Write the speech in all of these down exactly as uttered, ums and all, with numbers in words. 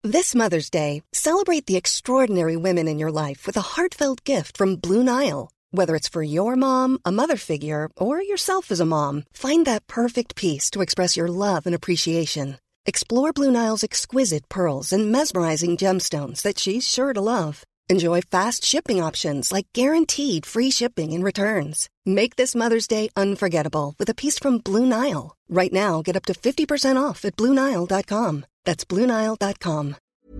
This Mother's Day, celebrate the extraordinary women in your life with a heartfelt gift from Blue Nile. Whether it's for your mom, a mother figure, or yourself as a mom, find that perfect piece to express your love and appreciation. Explore Blue Nile's exquisite pearls and mesmerizing gemstones that she's sure to love. Enjoy fast shipping options like guaranteed free shipping and returns. Make this Mother's Day unforgettable with a piece from Blue Nile. Right now, get up to fifty percent off at Blue Nile dot com. That's Blue Nile dot com.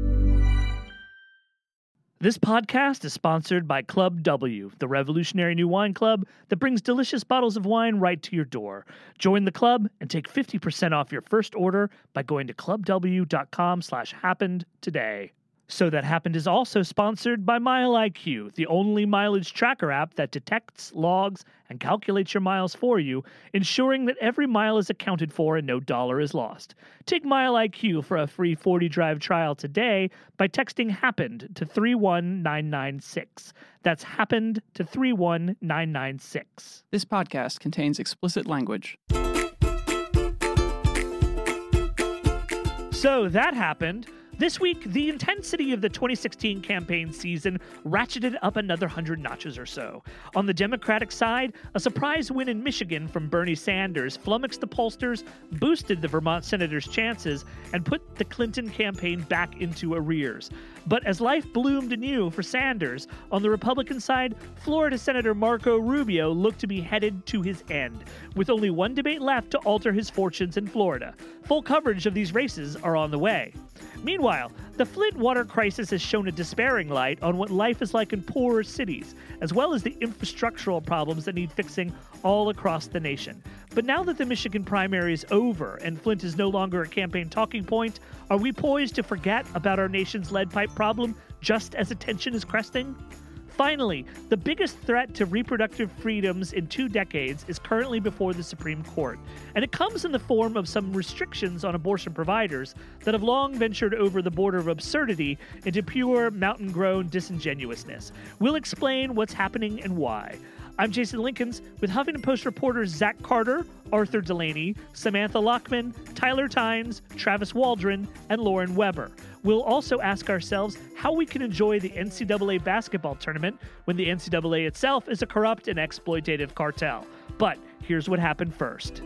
This podcast is sponsored by Club W, the revolutionary new wine club that brings delicious bottles of wine right to your door. Join the club and take fifty percent off your first order by going to clubw.com slash happened today. So That Happened is also sponsored by MileIQ, the only mileage tracker app that detects, logs, and calculates your miles for you, ensuring that every mile is accounted for and no dollar is lost. Take MileIQ for a free forty drive trial today by texting HAPPENED to three one nine nine six. That's HAPPENED to three one nine nine six. This podcast contains explicit language. So That Happened. This week, the intensity of the twenty sixteen campaign season ratcheted up another hundred notches or so. On the Democratic side, a surprise win in Michigan from Bernie Sanders flummoxed the pollsters, boosted the Vermont senator's chances, and put the Clinton campaign back into arrears. But as life bloomed anew for Sanders, on the Republican side, Florida Senator Marco Rubio looked to be headed to his end, with only one debate left to alter his fortunes in Florida. Full coverage of these races are on the way. Meanwhile, the Flint water crisis has shown a despairing light on what life is like in poorer cities, as well as the infrastructural problems that need fixing all across the nation. But now that the Michigan primary is over and Flint is no longer a campaign talking point, are we poised to forget about our nation's lead pipe problem just as attention is cresting? Finally, the biggest threat to reproductive freedoms in two decades is currently before the Supreme Court, and it comes in the form of some restrictions on abortion providers that have long ventured over the border of absurdity into pure mountain-grown disingenuousness. We'll explain what's happening and why. I'm Jason Linkins with Huffington Post reporters Zach Carter, Arthur Delaney, Samantha Lockman, Tyler Tynes, Travis Waldron, and Lauren Weber. We'll also ask ourselves how we can enjoy the N C double A basketball tournament when the N C double A itself is a corrupt and exploitative cartel. But here's what happened first.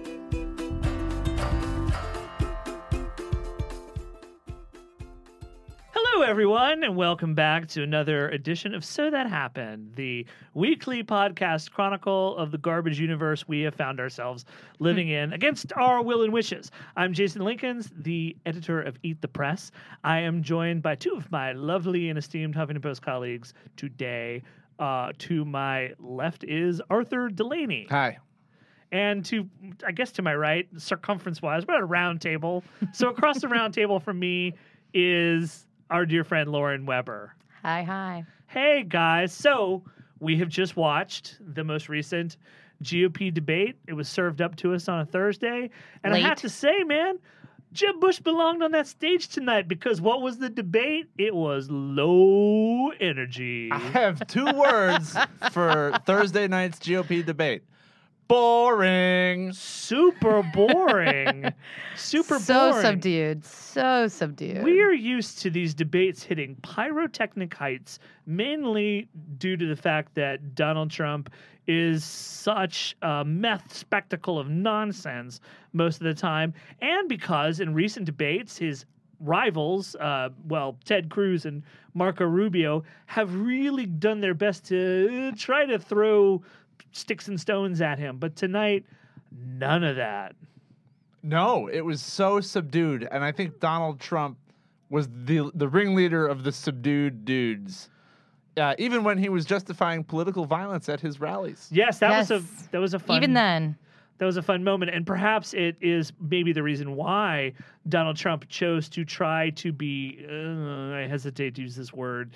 Hello, everyone, and welcome back to another edition of So That Happened, the weekly podcast chronicle of the garbage universe we have found ourselves living in against our will and wishes. I'm Jason Linkins, the editor of Eat the Press. I am joined by two of my lovely and esteemed Huffington Post colleagues today. Uh, to my left is Arthur Delaney. Hi. And to, I guess to my right, circumference-wise, we're at a round table. So across the round table from me is our dear friend Lauren Weber. Hi, hi. Hey, guys. So we have just watched the most recent G O P debate. It was served up to us on a Thursday. And Late. I have to say, man, Jeb Bush belonged on that stage tonight because what was the debate? It was low energy. I have two words for Thursday night's G O P debate. Boring. Super boring. Super so boring. subdued. So subdued. We're used to these debates hitting pyrotechnic heights, mainly due to the fact that Donald Trump is such a meth spectacle of nonsense most of the time, and because in recent debates, his rivals, uh, well, Ted Cruz and Marco Rubio, have really done their best to try to throw sticks and stones at him. But tonight, none of that. No, it was so subdued, and I think Donald Trump was the the ringleader of the subdued dudes. Uh, even when he was justifying political violence at his rallies. Yes, that Yes. was a that was a fun. Even then. That was a fun moment, and perhaps it is maybe the reason why Donald Trump chose to try to be, uh, I hesitate to use this word,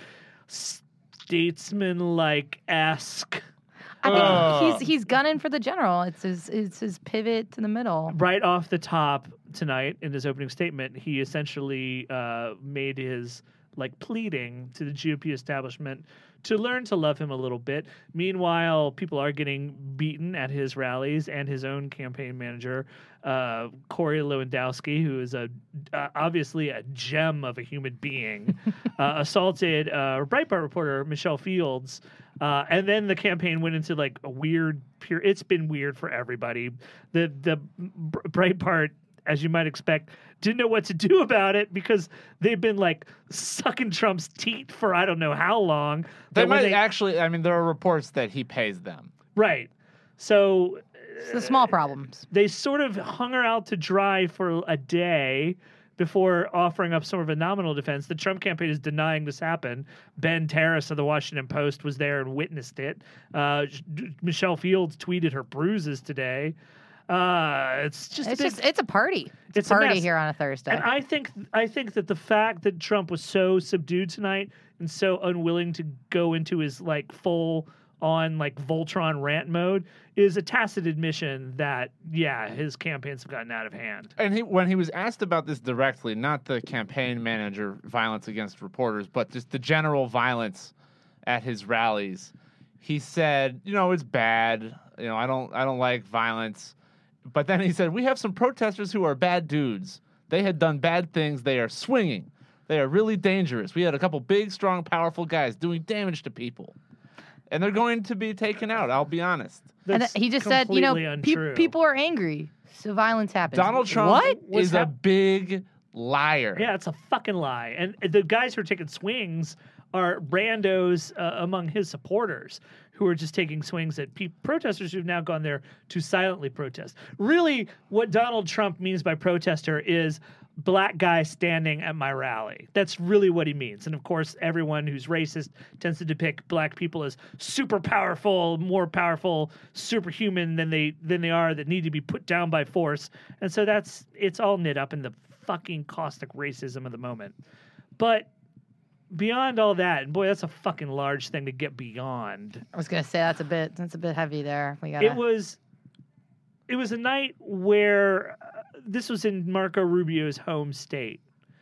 statesman-like-esque. I think Uh. he's he's gunning for the general. It's his it's his pivot to the middle. Right off the top tonight in his opening statement, he essentially uh, made his like pleading to the G O P establishment to learn to love him a little bit. Meanwhile, people are getting beaten at his rallies, and his own campaign manager, uh, Corey Lewandowski, who is a uh, obviously a gem of a human being, uh, assaulted uh, Breitbart reporter Michelle Fields. Uh, and then the campaign went into like a weird period. It's been weird for everybody. The the Breitbart, as you might expect, didn't know what to do about it because they've been like sucking Trump's teat for I don't know how long. They But when might they- actually, I mean, there are reports that he pays them. right. So It's the small problems. they sort of hung her out to dry for a day before offering up sort of a nominal defense. The Trump campaign is denying this happened. Ben Terrace of the Washington Post was there and witnessed it. Uh, Michelle Fields tweeted her bruises today. Uh, it's just It's a big, just it's a party. It's, It's a a party mess. here on a Thursday. and I think I think that the fact that Trump was so subdued tonight and so unwilling to go into his like full on like Voltron rant mode is a tacit admission that yeah, his campaigns have gotten out of hand. And he, when he was asked about this directly, not the campaign manager violence against reporters, but just the general violence at his rallies, he said, "You know, it's bad. You know, I don't, I don't like violence." But then he said, "We have some protesters who are bad dudes. They had done bad things. They are swinging. They are really dangerous. We had a couple big, strong, powerful guys doing damage to people, and they're going to be taken out. I'll be honest." and That's he just said, you know, completely pe- untrue. people are angry, so violence happens. Donald Trump What? was is a hap- big liar. Yeah, it's a fucking lie. And the guys who are taking swings are randos uh, among his supporters who are just taking swings at pe- protesters who've now gone there to silently protest. Really, what Donald Trump means by protester is black guy standing at my rally. That's really what he means. And of course, everyone who's racist tends to depict black people as super powerful, more powerful, superhuman than they than they are, that need to be put down by force. And so that's it's all knit up in the fucking caustic racism of the moment. But beyond all that, and boy, that's a fucking large thing to get beyond. I was gonna say that's a bit that's a bit heavy there. We got It was it was a night where uh, this was in Marco Rubio's home state.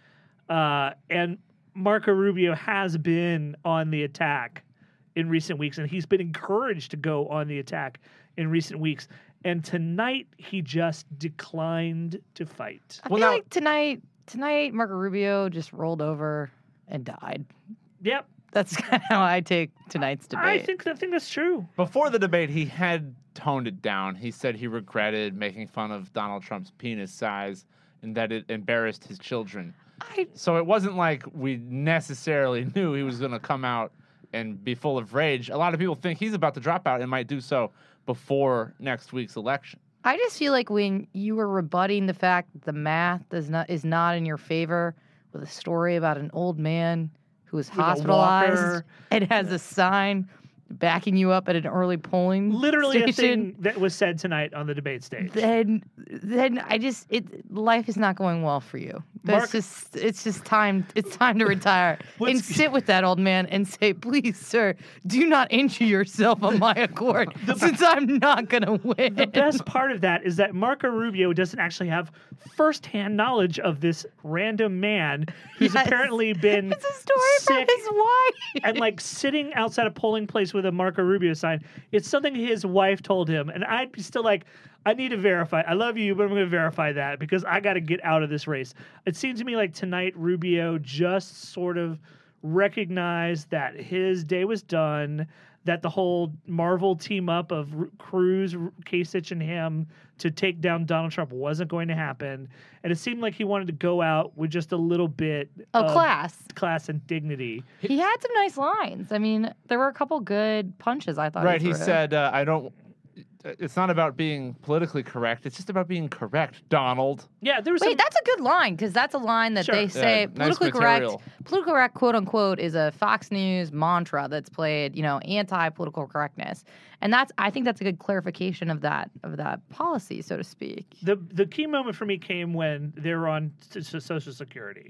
Uh, and Marco Rubio has been on the attack in recent weeks, and he's been encouraged to go on the attack in recent weeks. And tonight, he just declined to fight. I Well, feel now- like tonight tonight Marco Rubio just rolled over and died. Yep, That's kind of how I take tonight's debate. I think I think that's true. Before the debate, he had toned it down. He said he regretted making fun of Donald Trump's penis size and that it embarrassed his children. I, So it wasn't like we necessarily knew he was going to come out and be full of rage. A lot of people think he's about to drop out and might do so before next week's election. I just feel like when you were rebutting the fact that the math does not is not in your favor with a story about an old man who was a hospitalized walker. and has a sign backing you up at an early polling Literally a station, thing that was said tonight on the debate stage. then then I just it life is not going well for you. That's Mark- just it's just time it's time to retire and What's- sit with that old man and say, please, sir, do not injure yourself on my accord, since I'm not gonna win. The best part of that is that Marco Rubio doesn't actually have firsthand knowledge of this random man who's Yes. apparently been It's a story sick from his wife. and like sitting outside a polling place with a Marco Rubio sign. It's something his wife told him, and I'd be still like, I need to verify. I love you, but I'm going to verify that because I got to get out of this race. It seemed to me like tonight Rubio just sort of recognized that his day was done, that the whole Marvel team up of R- Cruz, R- Kasich, and him to take down Donald Trump wasn't going to happen. And it seemed like he wanted to go out with just a little bit Oh, class. class and dignity. He had some nice lines. I mean, there were a couple good punches, I thought. Right, he threw. said, uh, I don't, it's not about being politically correct. It's just about being correct, Donald. Yeah, there was Wait, some, that's a good line because that's a line that Sure. they Yeah, say nice politically material. correct. Politically correct, quote unquote, is a Fox News mantra that's played, you know, anti-political correctness, and that's I think that's a good clarification of that of that policy, so to speak. the the key moment for me came when they were on s- s- Social Security,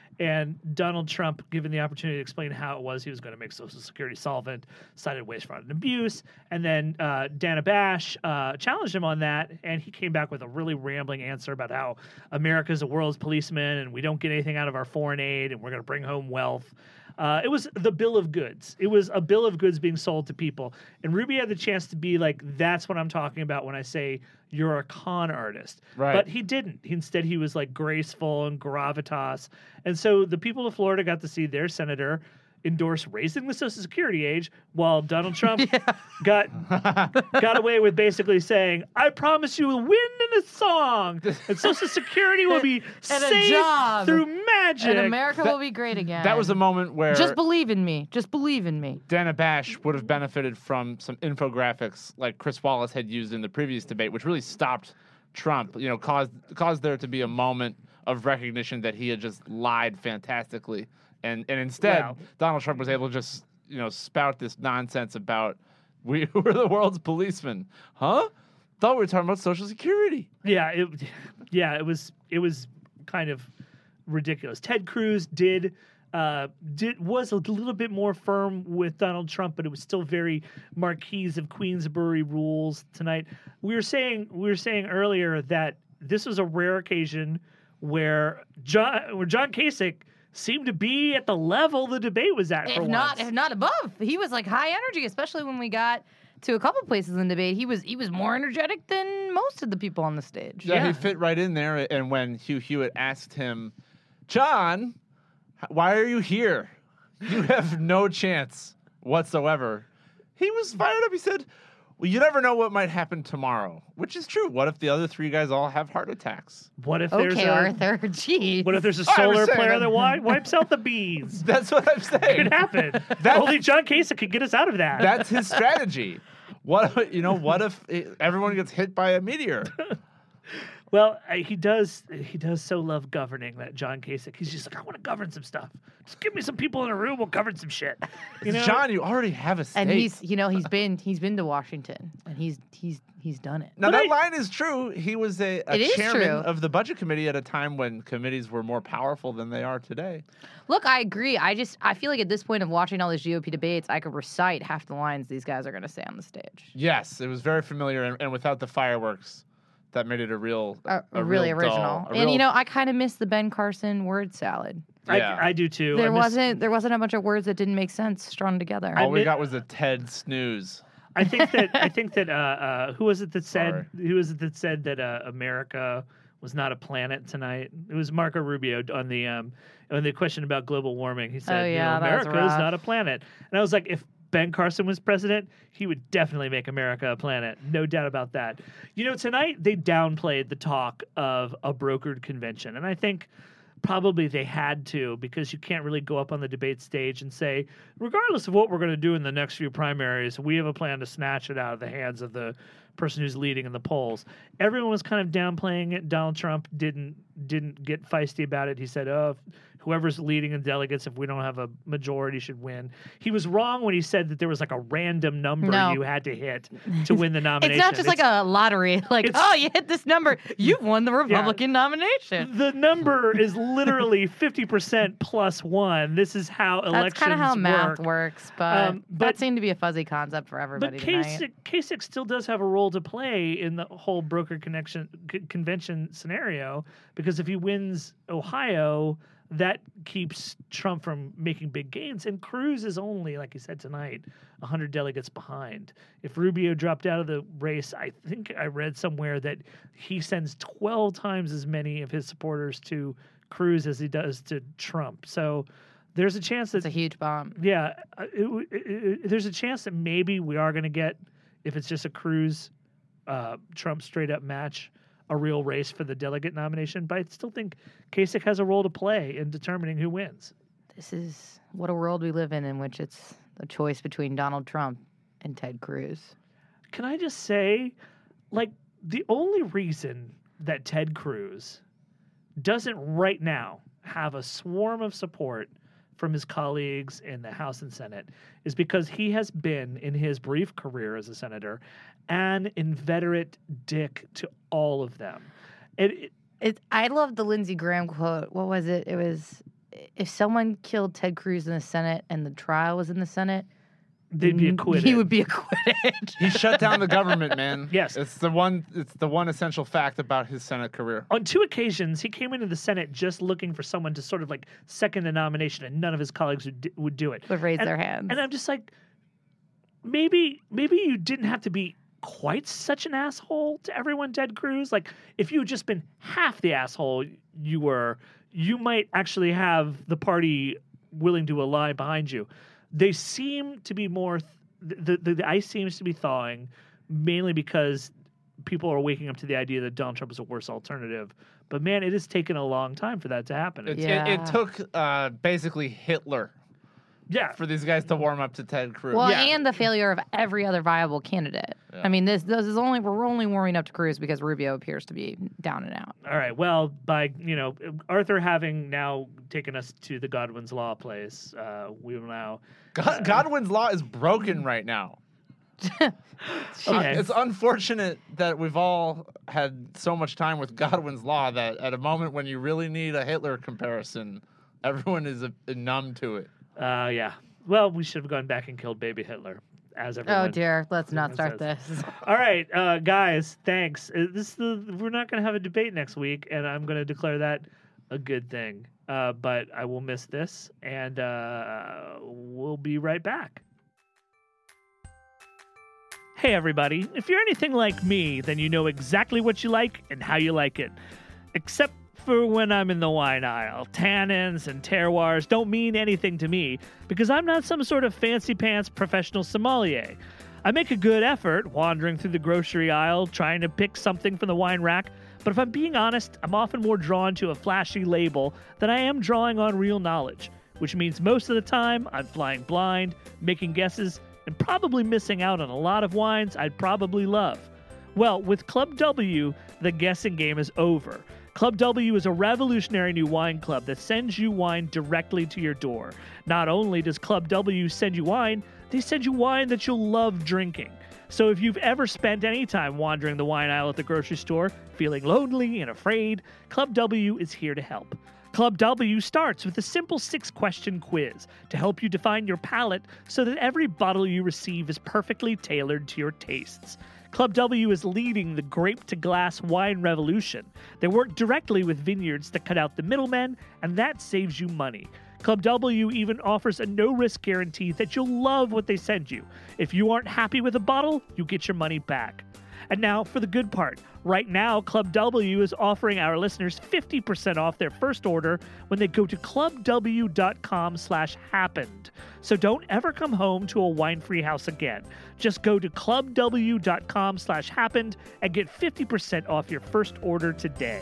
And Donald Trump, given the opportunity to explain how it was he was going to make Social Security solvent, cited waste, fraud, and abuse. And then uh, Dana Bash uh, challenged him on that, and he came back with a really rambling answer about how America is the world's policeman, and we don't get anything out of our foreign aid, and we're going to bring home wealth. Uh, it was the bill of goods. It was a bill of goods being sold to people. And Rubio had the chance to be like, that's what I'm talking about when I say you're a con artist. Right. But he didn't. Instead, he was like graceful and gravitas. And so the people of Florida got to see their senator endorse raising the Social Security age, while Donald Trump yeah. got got away with basically saying, I promise you a wind and a song, and Social Security will be and saved a job. through magic. And America that, will be great again. That was a moment where... Just believe in me. Just believe in me. Dana Bash would have benefited from some infographics like Chris Wallace had used in the previous debate, which really stopped Trump, you know, caused caused there to be a moment of recognition that he had just lied fantastically. And and instead, wow. Donald Trump was able to just, you know, spout this nonsense about we were the world's policemen. Huh? Thought we were talking about Social Security. Yeah, it yeah, it was it was kind of ridiculous. Ted Cruz did uh did was a little bit more firm with Donald Trump, but it was still very Marquise of Queensbury rules tonight. We were saying we were saying earlier that this was a rare occasion where John where John Kasich seemed to be at the level the debate was at. If for not, once. if not above, he was like high energy, especially when we got to a couple places in the debate. He was he was more energetic than most of the people on the stage. Yeah, Yeah. he fit right in there. And when Hugh Hewitt asked him, John, why are you here? You have no chance whatsoever. He was fired up. He said, well, you never know what might happen tomorrow, which is true. What if the other three guys all have heart attacks? What if there's Okay, a Arthur. Gee. what if there's a I was solar saying flare that- that wi- wipes out the bees? That's what I'm saying. Could happen. That- Only John Kasich could get us out of that. That's his strategy. What you know? What if it, everyone gets hit by a meteor? Well, uh, he does. He does so love governing, that John Kasich. He's just like, I want to govern some stuff. Just give me some people in a room. We'll govern some shit. You know, John, you already have a state. And he's, you know, he's been he's been to Washington, and he's he's he's done it. Now But that I- line is true. He was a, a It is chairman true. of the budget committee at a time when committees were more powerful than they are today. Look, I agree. I just I feel like at this point of watching all these G O P debates, I could recite half the lines these guys are going to say on the stage. Yes, it was very familiar, and, and without the fireworks, that made it a real, Uh, a really real original. dull- a And real- you know, I kind of miss the Ben Carson word salad. Yeah. I, I do too. There I miss- wasn't there wasn't a bunch of words that didn't make sense strung together. all we admit- got was a Ted snooze. I think that I think that uh, uh, who was it that said Sorry. who was it that said that uh, America was not a planet tonight? It was Marco Rubio on the um on the question about global warming. He said, Oh, you yeah, know, that was America is rough. not a planet. And I was like, if Ben Carson was president, he would definitely make America a planet. No doubt about that. You know, tonight they downplayed the talk of a brokered convention. And I think probably they had to, because you can't really go up on the debate stage and say, regardless of what we're going to do in the next few primaries, we have a plan to snatch it out of the hands of the person who's leading in the polls. Everyone was kind of downplaying it. Donald Trump didn't didn't get feisty about it. He said, oh, if whoever's leading in delegates, if we don't have a majority, should win. He was wrong when he said that there was like a random number No. you had to hit to win the nomination. It's not just like a lottery. Like, it's- oh, you hit this number, you've won the Republican nomination. The number is literally fifty percent plus one. This is how That's elections kind of how math work. works, but, Um, but- that seemed to be a fuzzy concept for But everybody tonight. Kasich, Kasich still does have a role to play in the whole broker connection c- convention scenario, because if he wins Ohio, that keeps Trump from making big gains. And Cruz is only, like he said tonight, one hundred delegates behind. If Rubio dropped out of the race, I think I read somewhere that he sends twelve times as many of his supporters to Cruz as he does to Trump. So there's a chance that It's a huge bomb. yeah, uh, it, it, it, there's a chance that maybe we are going to get, if it's just a Cruz, uh, Trump straight up match, a real race for the delegate nomination. But I still think Kasich has a role to play in determining who wins. This is what a world we live in, in which it's a choice between Donald Trump and Ted Cruz. Can I just say, like, the only reason that Ted Cruz doesn't right now have a swarm of support from his colleagues in the House and Senate is because he has been, in his brief career as a senator, an inveterate dick to all of them. And it, It, I love the Lindsey Graham quote. What was it? It was, if someone killed Ted Cruz in the Senate and the trial was in the Senate, They'd be acquitted. He would be acquitted. He shut down the government, man. Yes. It's the one it's the one essential fact about his Senate career. On two occasions, he came into the Senate just looking for someone to sort of like second the nomination, and none of his colleagues would, d- would do it. Would raise and, their hands. And I'm just like, maybe maybe you didn't have to be quite such an asshole to everyone, Ted Cruz. Like, if you had just been half the asshole you were, you might actually have the party willing to ally behind you. They seem to be more, th- the, the, the ice seems to be thawing, mainly because people are waking up to the idea that Donald Trump is a worse alternative. But man, it has taken a long time for that to happen. It, Yeah. it, it took uh, basically Hitler yeah. for these guys to warm up to Ted Cruz. Well, Yeah. and the failure of every other viable candidate. Yeah. I mean, this this is only we're only warming up to Cruz because Rubio appears to be down and out. All right. Well, by, you know, Arthur having now taken us to the Godwin's Law place, uh, we will now. God, Godwin's law is broken right now. Okay. It's unfortunate that we've all had so much time with Godwin's law that at a moment when you really need a Hitler comparison, everyone is uh numb to it. Uh, yeah. Well, we should have gone back and killed baby Hitler, as everyone. Oh dear, let's not start says. this. All right, uh, guys, thanks. Uh, This is the, we're not going to have a debate next week, and I'm going to declare that a good thing. Uh, but I will miss this, and uh, we'll be right back. Hey, everybody. If you're anything like me, then you know exactly what you like and how you like it. Except for when I'm in the wine aisle. Tannins and terroirs don't mean anything to me because I'm not some sort of fancy pants professional sommelier. I make a good effort wandering through the grocery aisle trying to pick something from the wine rack, but if I'm being honest, I'm often more drawn to a flashy label than I am drawing on real knowledge, which means most of the time I'm flying blind, making guesses, and probably missing out on a lot of wines I'd probably love. Well, with Club W, the guessing game is over. Club W is a revolutionary new wine club that sends you wine directly to your door. Not only does Club W send you wine, they send you wine that you'll love drinking. So if you've ever spent any time wandering the wine aisle at the grocery store, feeling lonely and afraid, Club W is here to help. Club W starts with a simple six-question quiz to help you define your palate so that every bottle you receive is perfectly tailored to your tastes. Club W is leading the grape-to-glass wine revolution. They work directly with vineyards to cut out the middlemen, and that saves you money. Club W even offers a no-risk guarantee that you'll love what they send you. If you aren't happy with a bottle, you get your money back. And now for the good part. Right now, Club W is offering our listeners fifty percent off their first order when they go to clubw.com slash happened. So don't ever come home to a wine-free house again. Just go to clubw.com slash happened and get fifty percent off your first order today.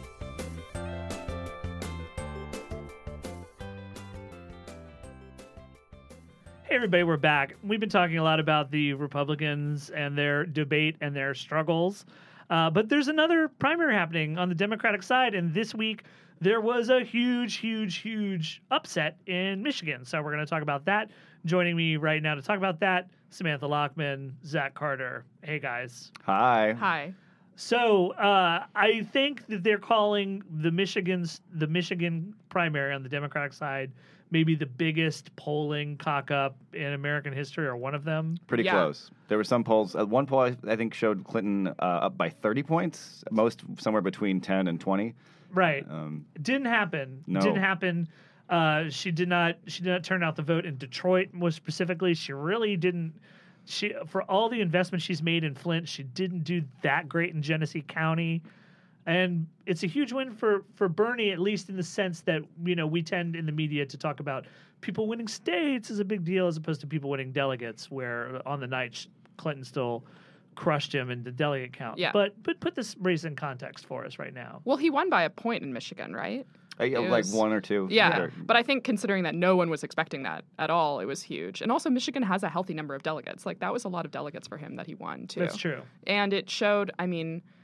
Hey everybody, we're back. We've been talking a lot about the Republicans and their debate and their struggles. Uh, but there's another primary happening on the Democratic side, and this week there was a huge, huge, huge upset in Michigan. So we're going to talk about that. Joining me right now to talk about that, Samantha Lockman, Zach Carter. Hey guys. Hi. Hi. So uh, I think that they're calling the Michigan's the Michigan primary on the Democratic side maybe the biggest polling cock-up in American history, or one of them. Pretty Yeah. close. There were some polls. Uh, one poll I, I think showed Clinton uh, up by thirty points, most somewhere between ten and twenty. Right. Um, Didn't happen. No. Didn't happen. Uh, she did not. She did not turn out the vote in Detroit. More specifically, she really didn't. She for all the investment she's made in Flint, she didn't do that great in Genesee County, and it's a huge win for for Bernie, at least in the sense that you know we tend in the media to talk about people winning states as a big deal as opposed to people winning delegates. Where on the night Clinton still crushed him in the delegate count. Yeah. But but put this race in context for us right now. Well, he won by a point in Michigan, right? uh, yeah, It like was- one or two. Yeah, Or- but I think considering that no one was expecting that at all, it was huge. And also, Michigan has a healthy number of delegates. Like, that was a lot of delegates for him that he won, too. That's true. And it showed, I mean,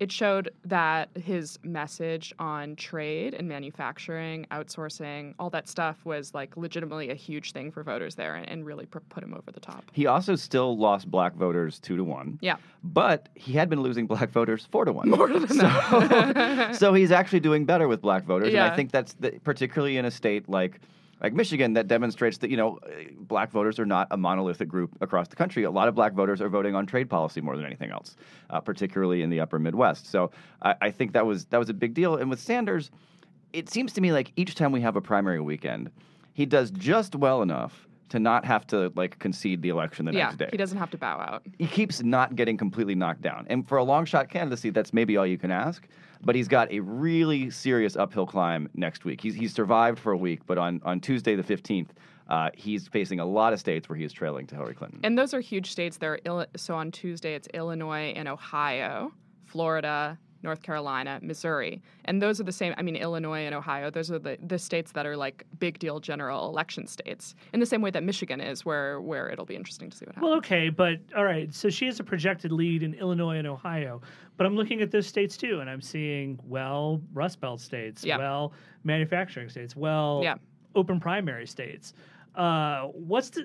it showed that his message on trade and manufacturing, outsourcing, all that stuff was like legitimately a huge thing for voters there and, and really pr- put him over the top. He also still lost black voters two to one. Yeah. But he had been losing black voters four to one. More than so, that. so he's actually doing better with black voters. Yeah. And I think that's the, particularly in a state like like Michigan that demonstrates that, you know, black voters are not a monolithic group across the country. A lot of black voters are voting on trade policy more than anything else, uh, particularly in the upper Midwest. So I, I think that was that was a big deal. And with Sanders, it seems to me like each time we have a primary weekend, he does just well enough to not have to like concede the election the yeah, next day. he doesn't have to bow out. He keeps not getting completely knocked down. And for a long shot candidacy, that's maybe all you can ask. But he's got a really serious uphill climb next week. He's he's survived for a week, but on, on Tuesday the fifteenth, uh, he's facing a lot of states where he is trailing to Hillary Clinton. And those are huge states. They're Ill- so on Tuesday it's Illinois and Ohio, Florida, North Carolina, Missouri. And those are the same, I mean, Illinois and Ohio, those are the, the states that are like big deal general election states, in the same way that Michigan is, where where it'll be interesting to see what happens. Well, okay, but all right. So she has a projected lead in Illinois and Ohio, but I'm looking at those states too, and I'm seeing, well, Rust Belt states, Yeah. well, manufacturing states, well, Yeah. open primary states. Uh, what's the?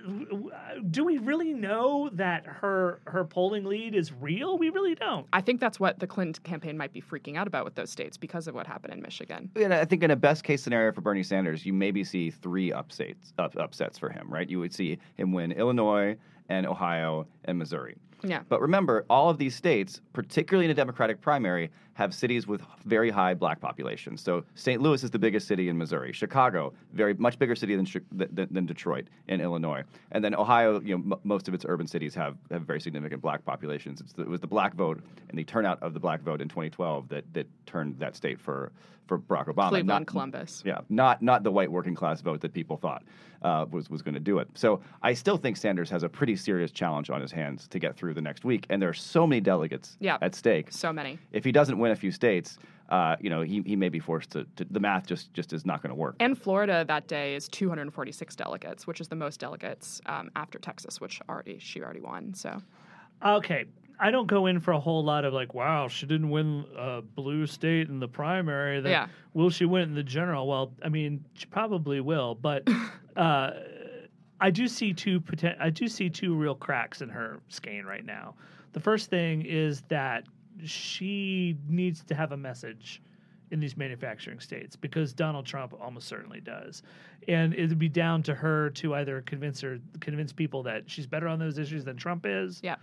Do we really know that her her polling lead is real? We really don't. I think that's what the Clinton campaign might be freaking out about with those states because of what happened in Michigan. And I think in a best case scenario for Bernie Sanders, you maybe see three upsets, up, upsets for him, right? You would see him win Illinois and Ohio and Missouri. Yeah. But remember, all of these states, particularly in a Democratic primary, have cities with very high black populations. So Saint Louis is the biggest city in Missouri. Chicago, very much bigger city than than, than Detroit in Illinois. And then Ohio, you know, m- most of its urban cities have, have very significant black populations. It's the, it was the black vote and the turnout of the black vote in twenty twelve that that turned that state for for Barack Obama. Cleveland, Not- Columbus. Yeah, not not the white working class vote that people thought uh, was was going to do it. So I still think Sanders has a pretty serious challenge on his hands to get through the next week, and there are so many delegates Yeah. at stake. So many. If he doesn't win a few states, uh, you know, he, he may be forced to, to. The math just just is not going to work. And Florida that day is two hundred forty-six delegates, which is the most delegates um, after Texas, which already she already won. So Okay. I don't go in for a whole lot of like, wow, she didn't win a blue state in the primary. Then Yeah. Will she win in the general? Well, I mean, she probably will, but uh, I do see two poten- I do see two real cracks in her skein right now. The first thing is that she needs to have a message in these manufacturing states because Donald Trump almost certainly does, and it'd be down to her to either convince her convince people that she's better on those issues than Trump is. yeah.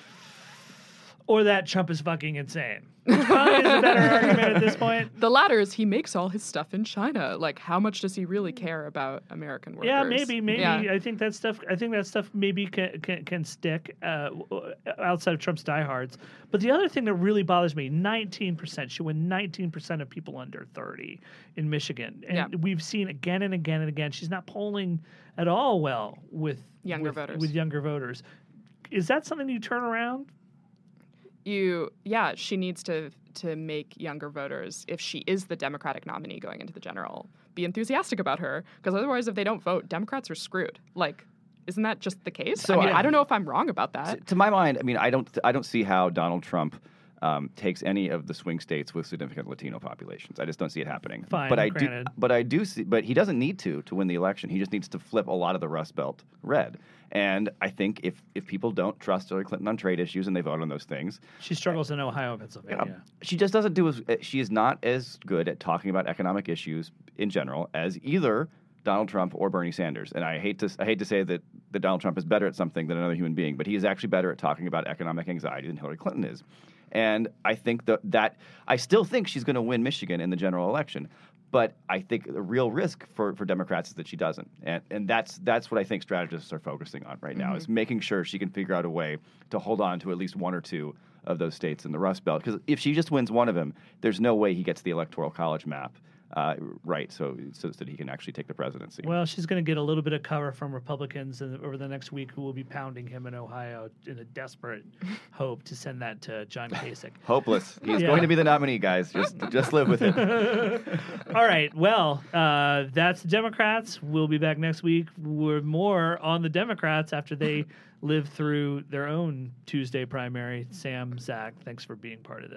Or that Trump is fucking insane. Which probably is a better argument at this point. The latter is he makes all his stuff in China. Like, how much does he really care about American workers? Yeah, maybe, maybe. Yeah. I think that stuff. I think that stuff maybe can can, can stick uh, outside of Trump's diehards. But the other thing that really bothers me: nineteen percent. She won nineteen percent of people under thirty in Michigan, and Yeah. we've seen again and again and again. She's not polling at all well with Younger with, voters. With younger voters, is that something you turn around? You, yeah, she needs to to make younger voters, if she is the Democratic nominee going into the general, be enthusiastic about her. Because otherwise, if they don't vote, Democrats are screwed. Like, isn't that just the case? So I mean, I- I don't know if I'm wrong about that. To, to my mind, I mean, I don't I don't see how Donald Trump um, takes any of the swing states with significant Latino populations. I just don't see it happening. Fine, but I granted. do. But I do see. But he doesn't need to to win the election. He just needs to flip a lot of the Rust Belt red. And I think if if people don't trust Hillary Clinton on trade issues and they vote on those things, She struggles in Ohio and you Pennsylvania. know, she just doesn't do as she is not as good at talking about economic issues in general as either Donald Trump or Bernie Sanders. And I hate to I hate to say that, that Donald Trump is better at something than another human being, but he is actually better at talking about economic anxiety than Hillary Clinton is. And I think that, that I still think she's going to win Michigan in the general election. But I think the real risk for, for Democrats is that she doesn't. And and that's that's what I think strategists are focusing on right now, Mm-hmm. is making sure she can figure out a way to hold on to at least one or two of those states in the Rust Belt. Because if she just wins one of them, there's no way he gets the Electoral College map uh, right so, so that he can actually take the presidency. Well, she's going to get a little bit of cover from Republicans in, over the next week who will be pounding him in Ohio in a desperate hope to send that to John Kasich. Hopeless. He's Yeah. going to be the nominee, guys. Just just live with it. All right. Well, uh, that's the Democrats. We'll be back next week with more on the Democrats after they live through their own Tuesday primary. Sam, Zach, thanks for being part of this.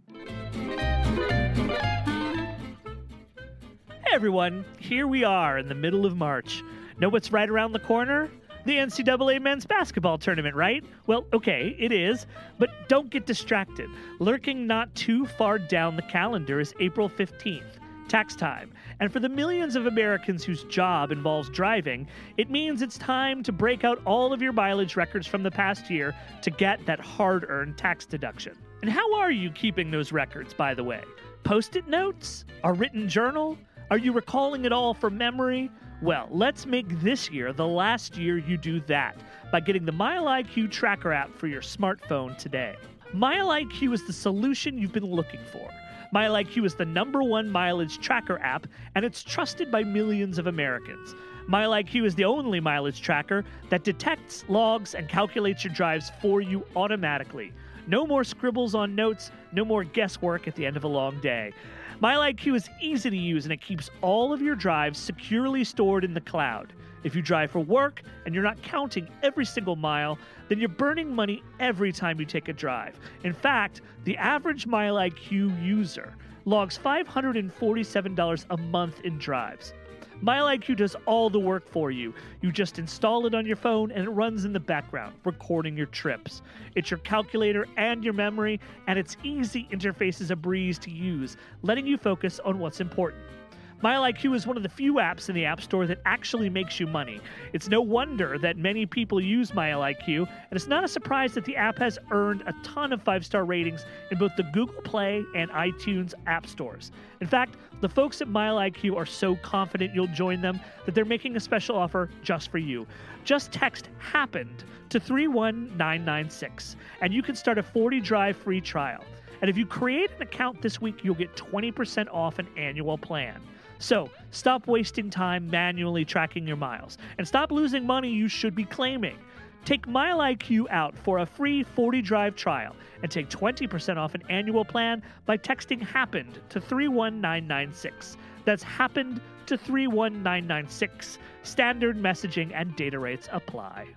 Hey everyone, here we are in the middle of March. Know what's right around the corner? The N C double A men's basketball tournament, right? Well, okay, it is, but don't get distracted. Lurking not too far down the calendar is April fifteenth, tax time. And for the millions of Americans whose job involves driving, it means it's time to break out all of your mileage records from the past year to get that hard-earned tax deduction. And how are you keeping those records, by the way? Post-it notes? A written journal? Are you recalling it all from memory? Well, let's make this year the last year you do that by getting the MileIQ Tracker app for your smartphone today. MileIQ is the solution you've been looking for. MileIQ is the number one mileage tracker app, and it's trusted by millions of Americans. MileIQ is the only mileage tracker that detects, logs, and calculates your drives for you automatically. No more scribbles on notes, no more guesswork at the end of a long day. MileIQ is easy to use, and it keeps all of your drives securely stored in the cloud. If you drive for work and you're not counting every single mile, then you're burning money every time you take a drive. In fact, the average MileIQ user logs five hundred forty-seven dollars a month in drives. MileIQ does all the work for you. You just install it on your phone and it runs in the background, recording your trips. It's your calculator and your memory, and its easy interface is a breeze to use, letting you focus on what's important. MileIQ is one of the few apps in the App Store that actually makes you money. It's no wonder that many people use MileIQ, and it's not a surprise that the app has earned a ton of five-star ratings in both the Google Play and iTunes app stores. In fact, the folks at MileIQ are so confident you'll join them that they're making a special offer just for you. Just text HAPPENED to three one nine nine six, and you can start a forty drive free trial. And if you create an account this week, you'll get twenty percent off an annual plan. So, stop wasting time manually tracking your miles, and stop losing money you should be claiming. Take MileIQ out for a free forty drive trial, and take twenty percent off an annual plan by texting HAPPENED to three one nine nine six. That's HAPPENED to three one nine nine six. Standard messaging and data rates apply.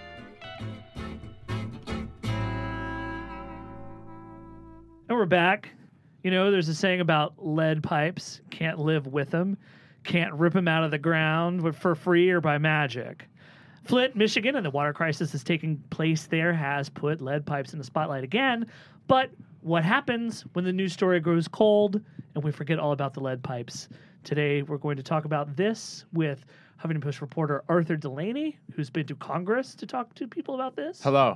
And we're back. You know, there's a saying about lead pipes. Can't live with them. Can't rip them out of the ground for free or by magic. Flint, Michigan, and the water crisis that's taking place there has put lead pipes in the spotlight again. But what happens when the news story grows cold and we forget all about the lead pipes? Today, we're going to talk about this with Huffington Post reporter Arthur Delaney, who's been to Congress to talk to people about this. Hello.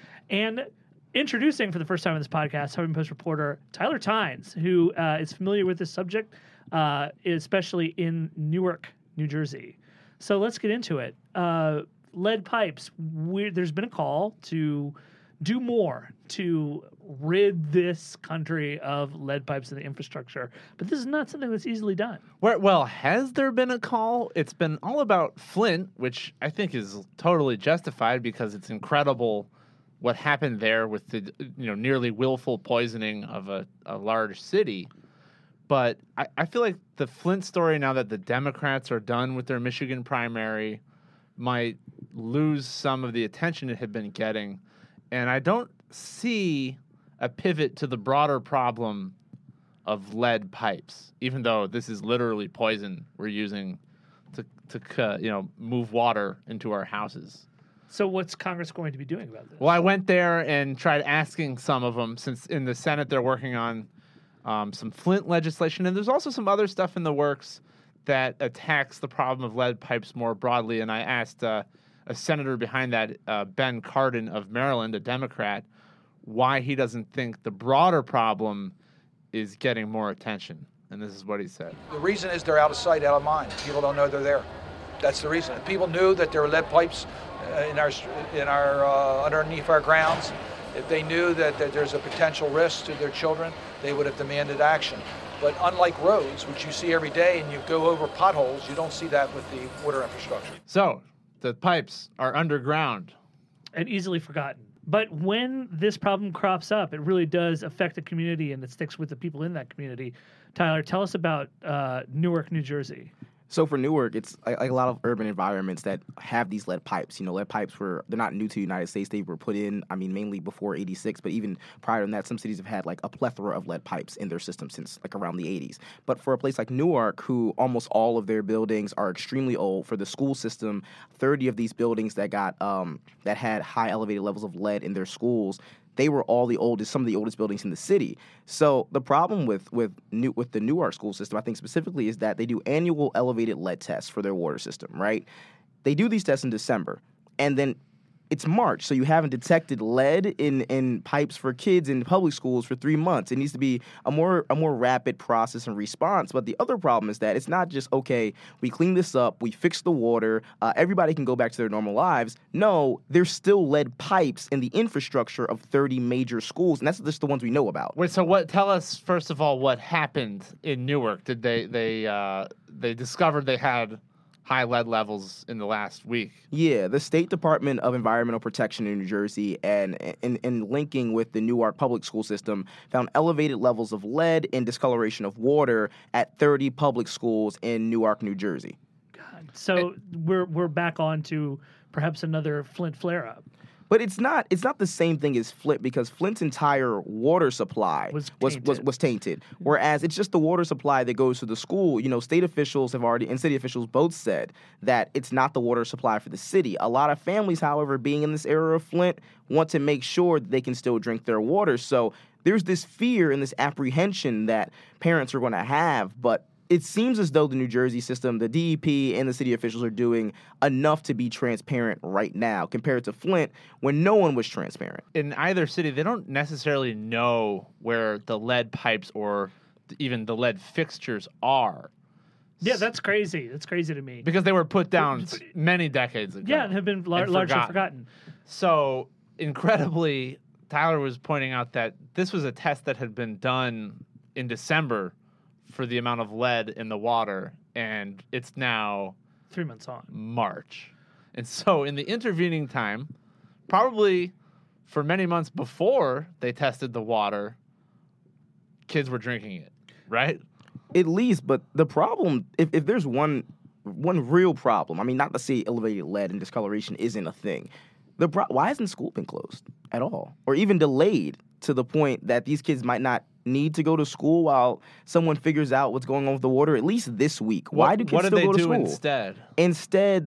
And introducing for the first time on this podcast, Huffington Post reporter Tyler Tynes, who uh, is familiar with this subject, uh, especially in Newark, New Jersey. So let's get into it. Uh, lead pipes. We're, there's been a call to do more to rid this country of lead pipes in the infrastructure, but this is not something that's easily done. Where, well, has there been a call? It's been all about Flint, which I think is totally justified because it's incredible what happened there with the you know nearly willful poisoning of a, a large city. But I, I feel like the Flint story, now that the Democrats are done with their Michigan primary, might lose some of the attention it had been getting. And I don't see a pivot to the broader problem of lead pipes, even though this is literally poison we're using to, to uh, you know move water into our houses. So what's Congress going to be doing about this? Well, I went there and tried asking some of them, since in the Senate they're working on um, some Flint legislation, and there's also some other stuff in the works that attacks the problem of lead pipes more broadly. And I asked uh, a senator behind that, uh, Ben Cardin of Maryland, a Democrat, why he doesn't think the broader problem is getting more attention. And this is what he said. The reason is they're out of sight, out of mind. People don't know they're there. That's the reason. If people knew that there were lead pipes uh, in our in our uh, underneath our grounds, if they knew that, that there's a potential risk to their children, they would have demanded action. But unlike roads, which you see every day, and you go over potholes, you don't see that with the water infrastructure. So the pipes are underground and easily forgotten. But when this problem crops up, it really does affect the community, and it sticks with the people in that community. Tyler, tell us about uh, Newark, New Jersey. So for Newark, it's like, like a lot of urban environments that have these lead pipes. You know, lead pipes were, they're not new to the United States. They were put in, I mean, mainly before eighty-six, but even prior to that, some cities have had like a plethora of lead pipes in their system since like around the eighties. But for a place like Newark, who almost all of their buildings are extremely old, for the school system, thirty of these buildings that got, um, that had high elevated levels of lead in their schools, they were all the oldest, some of the oldest buildings in the city. So the problem with with new, with the Newark school system, I think specifically, is that they do annual elevated lead tests for their water system, right? They do these tests in December, and then it's March, so you haven't detected lead in, in pipes for kids in public schools for three months. It needs to be a more a more rapid process and response. But the other problem is that it's not just, okay, we clean this up, we fix the water, uh, everybody can go back to their normal lives. No, there's still lead pipes in the infrastructure of thirty major schools, and that's just the ones we know about. Wait, so what? Tell us first of all what happened in Newark. Did they they uh, they discovered they had high lead levels in the last week? Yeah, the State Department of Environmental Protection in New Jersey and in, in linking with the Newark public school system found elevated levels of lead and discoloration of water at thirty public schools in Newark, New Jersey. God. So we're we're back on to perhaps another Flint flare-up. But it's not it's not the same thing as Flint, because Flint's entire water supply Was was, was, tainted. was tainted. Whereas it's just the water supply that goes to the school. You know, state officials have already, and city officials both said that it's not the water supply for the city. A lot of families, however, being in this area of Flint, want to make sure that they can still drink their water. So there's this fear and this apprehension that parents are going to have, but it seems as though the New Jersey system, the D E P, and the city officials are doing enough to be transparent right now compared to Flint, when no one was transparent. In either city, they don't necessarily know where the lead pipes or even the lead fixtures are. Yeah, that's crazy. That's crazy to me. Because they were put down many decades ago. Yeah, and have been lar- and largely forgotten. forgotten. So, incredibly, Tyler was pointing out that this was a test that had been done in December for the amount of lead in the water, and it's now Three months on. March. And so in the intervening time, probably for many months before they tested the water, kids were drinking it, right? At least, but the problem, if, if there's one one real problem, I mean, not to say elevated lead and discoloration isn't a thing. The pro- why hasn't school been closed at all, or even delayed to the point that these kids might not need to go to school while someone figures out what's going on with the water, at least this week? Why What- do kids what did still they go to do school? instead? Instead,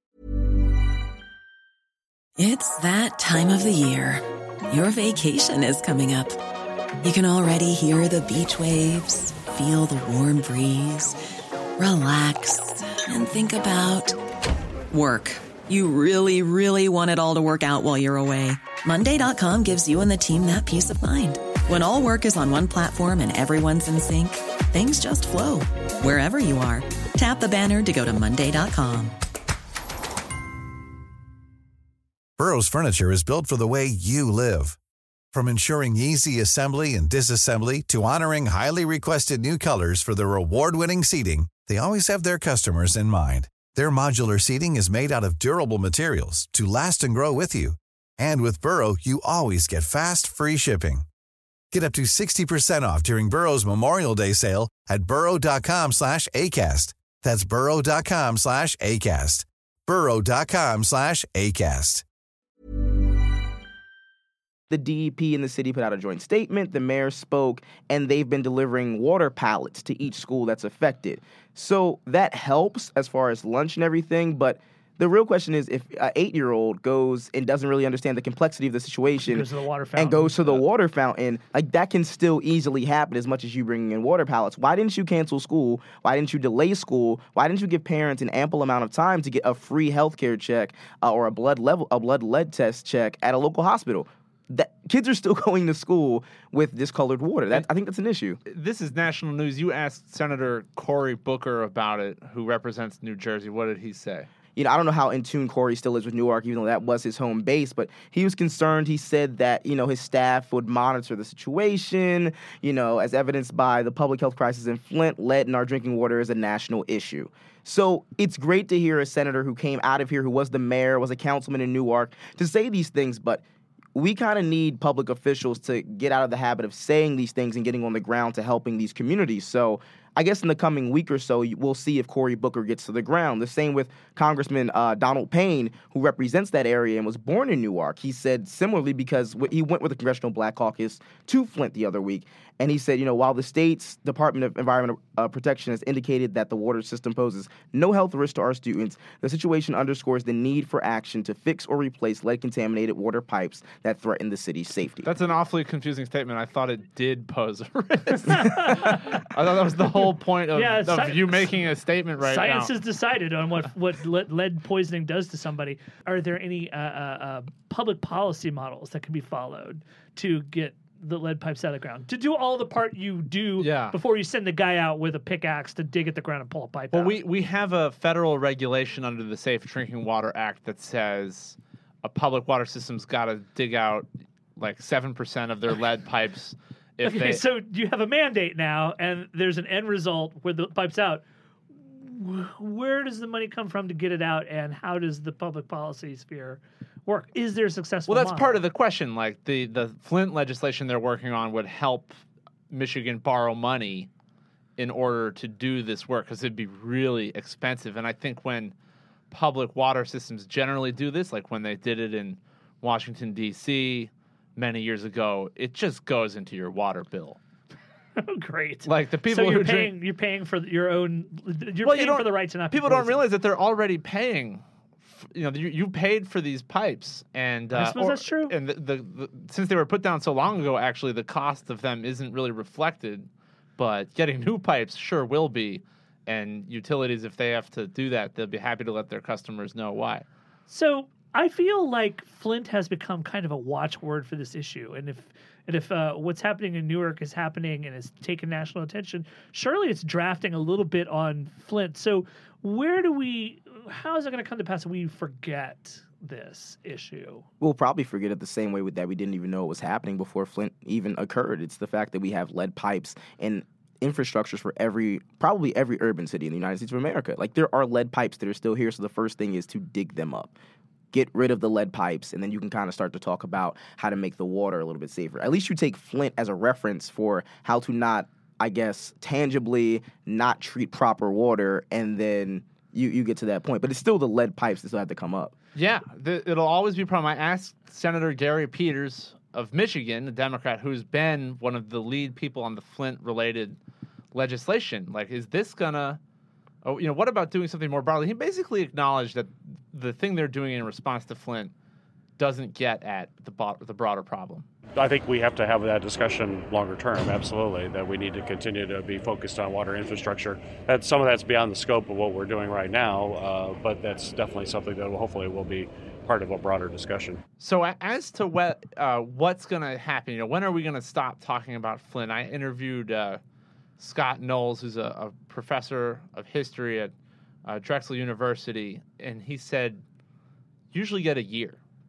It's that time of the year. Your vacation is coming up. You can already hear the beach waves, feel the warm breeze, relax, and think about work. You really, really want it all to work out while you're away. Monday dot com gives you and the team that peace of mind. When all work is on one platform and everyone's in sync, things just flow. Wherever you are, tap the banner to go to Monday dot com. Burrow's furniture is built for the way you live. From ensuring easy assembly and disassembly to honoring highly requested new colors for their award-winning seating, they always have their customers in mind. Their modular seating is made out of durable materials to last and grow with you. And with Burrow, you always get fast, free shipping. Get up to sixty percent off during Burrow's Memorial Day sale at burrow.com slash ACAST. That's burrow.com slash ACAST. burrow.com slash ACAST. the D E P and the city put out a joint statement, the mayor spoke, and they've been delivering water pallets to each school that's affected. So that helps as far as lunch and everything, but the real question is, if an eight-year-old goes and doesn't really understand the complexity of the situation Goes to the water fountain. and goes to the water fountain, like that can still easily happen as much as you bringing in water pallets. Why didn't you cancel school? Why didn't you delay school? Why didn't you give parents an ample amount of time to get a free healthcare check uh, or a blood level, a blood lead test check at a local hospital? That kids are still going to school with discolored water. That, I think that's an issue. This is national news. You asked Senator Cory Booker about it, who represents New Jersey. What did he say? You know, I don't know how in tune Cory still is with Newark, even though that was his home base, but he was concerned. He said that, you know, his staff would monitor the situation, you know, as evidenced by the public health crisis in Flint. Lead in our drinking water is a national issue. So it's great to hear a senator who came out of here, who was the mayor, was a councilman in Newark, to say these things, but we kind of need public officials to get out of the habit of saying these things and getting on the ground to helping these communities. So I guess in the coming week or so, we'll see if Cory Booker gets to the ground. The same with Congressman uh, Donald Payne, who represents that area and was born in Newark. He said similarly because he went with the Congressional Black Caucus to Flint the other week. And he said, you know, while the state's Department of Environmental uh, Protection has indicated that the water system poses no health risk to our students, the situation underscores the need for action to fix or replace lead-contaminated water pipes that threaten the city's safety. That's an awfully confusing statement. I thought it did pose a risk. I thought that was the whole point of, Yeah, of sci- you making a statement right Science now. has decided on what, what le- lead poisoning does to somebody. Are there any uh, uh, uh, public policy models that can be followed to get the lead pipes out of the ground? To do all the part you do Yeah. before you send the guy out with a pickaxe to dig at the ground and pull a pipe Well, out? we, we have a federal regulation under the Safe Drinking Water Act that says a public water system's got to dig out like seven percent of their lead pipes. If Okay, they, so you have a mandate now, and there's an end result where the pipe's out. Wh- Where does the money come from to get it out, and how does the public policy sphere work? Is there a successful well, that's model? part of the question. Like the, the Flint legislation they're working on would help Michigan borrow money in order to do this work because it'd be really expensive. And I think when public water systems generally do this, like when they did it in Washington, D C many years ago, it just goes into your water bill. Oh, great! Like the people so you're who paying, drink, you're paying for your own. You're Well, you paying don't- for the right to not. be people don't poisoned. realize that they're already paying. f- You know, you, you paid for these pipes, and uh, I suppose or- that's true. And the, the, the since they were put down so long ago, actually, the cost of them isn't really reflected. But getting new pipes sure will be, and utilities, if they have to do that, they'll be happy to let their customers know why. So I feel like Flint has become kind of a watchword for this issue, and if and if uh, what's happening in Newark is happening and it's taken national attention, surely it's drafting a little bit on Flint. So where do we? How is it going to come to pass that we forget this issue? We'll probably forget it the same way with that we didn't even know it was happening before Flint even occurred. It's the fact that we have lead pipes and infrastructures for every, probably every urban city in the United States of America. Like there are lead pipes that are still here, so the first thing is to dig them up. Get rid of the lead pipes, and then you can kind of start to talk about how to make the water a little bit safer. At least you take Flint as a reference for how to not, I guess, tangibly not treat proper water, and then you, you get to that point. But it's still the lead pipes that still have to come up. Yeah, the, it'll always be a problem. I asked Senator Gary Peters of Michigan, a Democrat who's been one of the lead people on the Flint-related legislation, like, is this gonna, oh, you know, what about doing something more broadly? He basically acknowledged that the thing they're doing in response to Flint doesn't get at the bo- the broader problem. I think we have to have that discussion longer term, absolutely, that we need to continue to be focused on water infrastructure. That some of that's beyond the scope of what we're doing right now, uh, but that's definitely something that will, hopefully will be part of a broader discussion. So a- as to what uh, what's going to happen, you know, when are we going to stop talking about Flint? I interviewed uh, Scott Knowles, who's a, a professor of history at uh, Drexel University, and he said usually get a year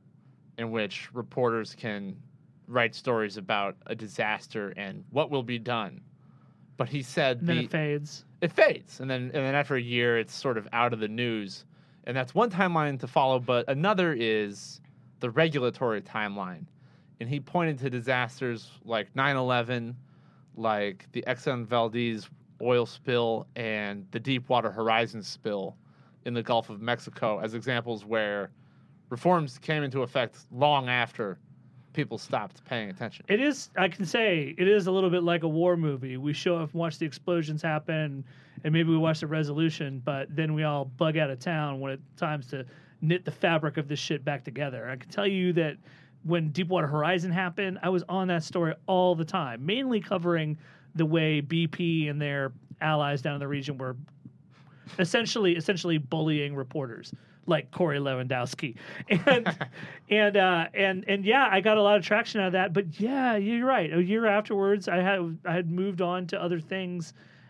in which reporters can write stories about a disaster and what will be done. But he said And then the, it fades. it fades, and then and then after a year, it's sort of out of the news, and that's one timeline to follow. But another is the regulatory timeline, and he pointed to disasters like nine eleven, like the Exxon Valdez oil spill and the Deepwater Horizon spill in the Gulf of Mexico as examples where reforms came into effect long after people stopped paying attention. It is, I can say, it is a little bit like a war movie. We show up and watch the explosions happen, and maybe we watch the resolution, but then we all bug out of town when it's times to knit the fabric of this shit back together. I can tell you that when Deepwater Horizon happened, I was on that story all the time, mainly covering the way B P and their allies down in the region were essentially essentially bullying reporters like Corey Lewandowski. And and uh, and and yeah, I got a lot of traction out of that. But yeah, you're right. A year afterwards, I had I had moved on to other things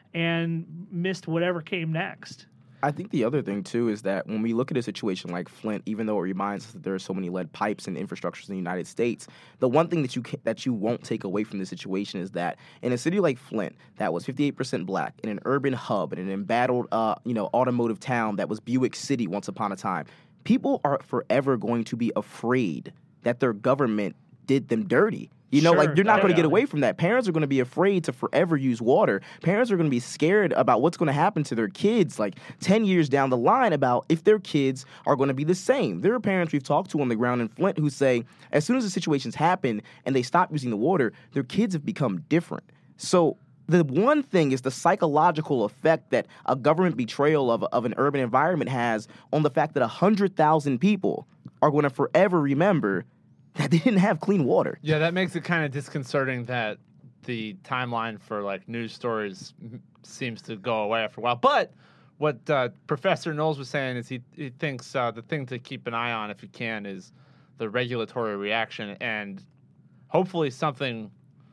and missed whatever came next. I think the other thing, too, is that when we look at a situation like Flint, even though it reminds us that there are so many lead pipes and infrastructures in the United States, the one thing that you can, that you won't take away from the situation is that in a city like Flint that was fifty-eight percent black, in an urban hub, in an embattled uh, you know, automotive town that was Buick City once upon a time, people are forever going to be afraid that their government did them dirty. You know, Sure, like, you're not going to get definitely. away from that. Parents are going to be afraid to forever use water. Parents are going to be scared about what's going to happen to their kids, like, ten years down the line, about if their kids are going to be the same. There are parents we've talked to on the ground in Flint who say, as soon as the situations happen and they stop using the water, their kids have become different. So the one thing is the psychological effect that a government betrayal of, of an urban environment has on the fact that one hundred thousand people are going to forever remember that they didn't have clean water. Yeah, that makes it kind of disconcerting that the timeline for like news stories m- seems to go away after a while. But what uh, Professor Knowles was saying is he, he thinks uh, the thing to keep an eye on, if you can, is the regulatory reaction, and hopefully something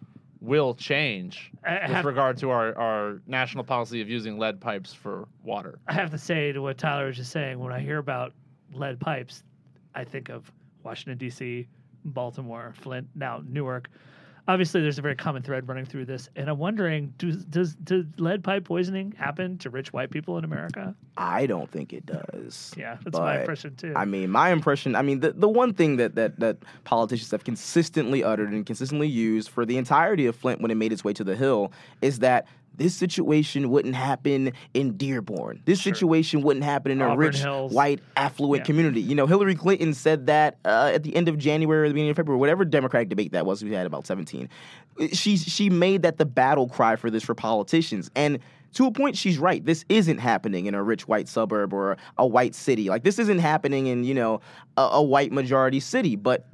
will change I with have- regard to our, our national policy of using lead pipes for water. I have to say to what Tyler was just saying, when I hear about lead pipes, I think of Washington, D C, Baltimore, Flint, now Newark. Obviously, there's a very common thread running through this, and I'm wondering, does, does, does lead pipe poisoning happen to rich white people in America? I don't think it does. Yeah, that's my But, impression, too. I mean, my impression, I mean, the, the one thing that, that, that politicians have consistently uttered and consistently used for the entirety of Flint when it made its way to the Hill is that this situation wouldn't happen in Dearborn. This Sure. situation wouldn't happen in a Auburn rich, Hills. white, affluent Yeah. community. You know, Hillary Clinton said that uh, at the end of January or the beginning of February, whatever Democratic debate that was, we had about seventeen. She, she made that the battle cry for this for politicians. And to a point, she's right. This isn't happening in a rich white suburb or a white city. Like, this isn't happening in, you know, a, a white majority city. But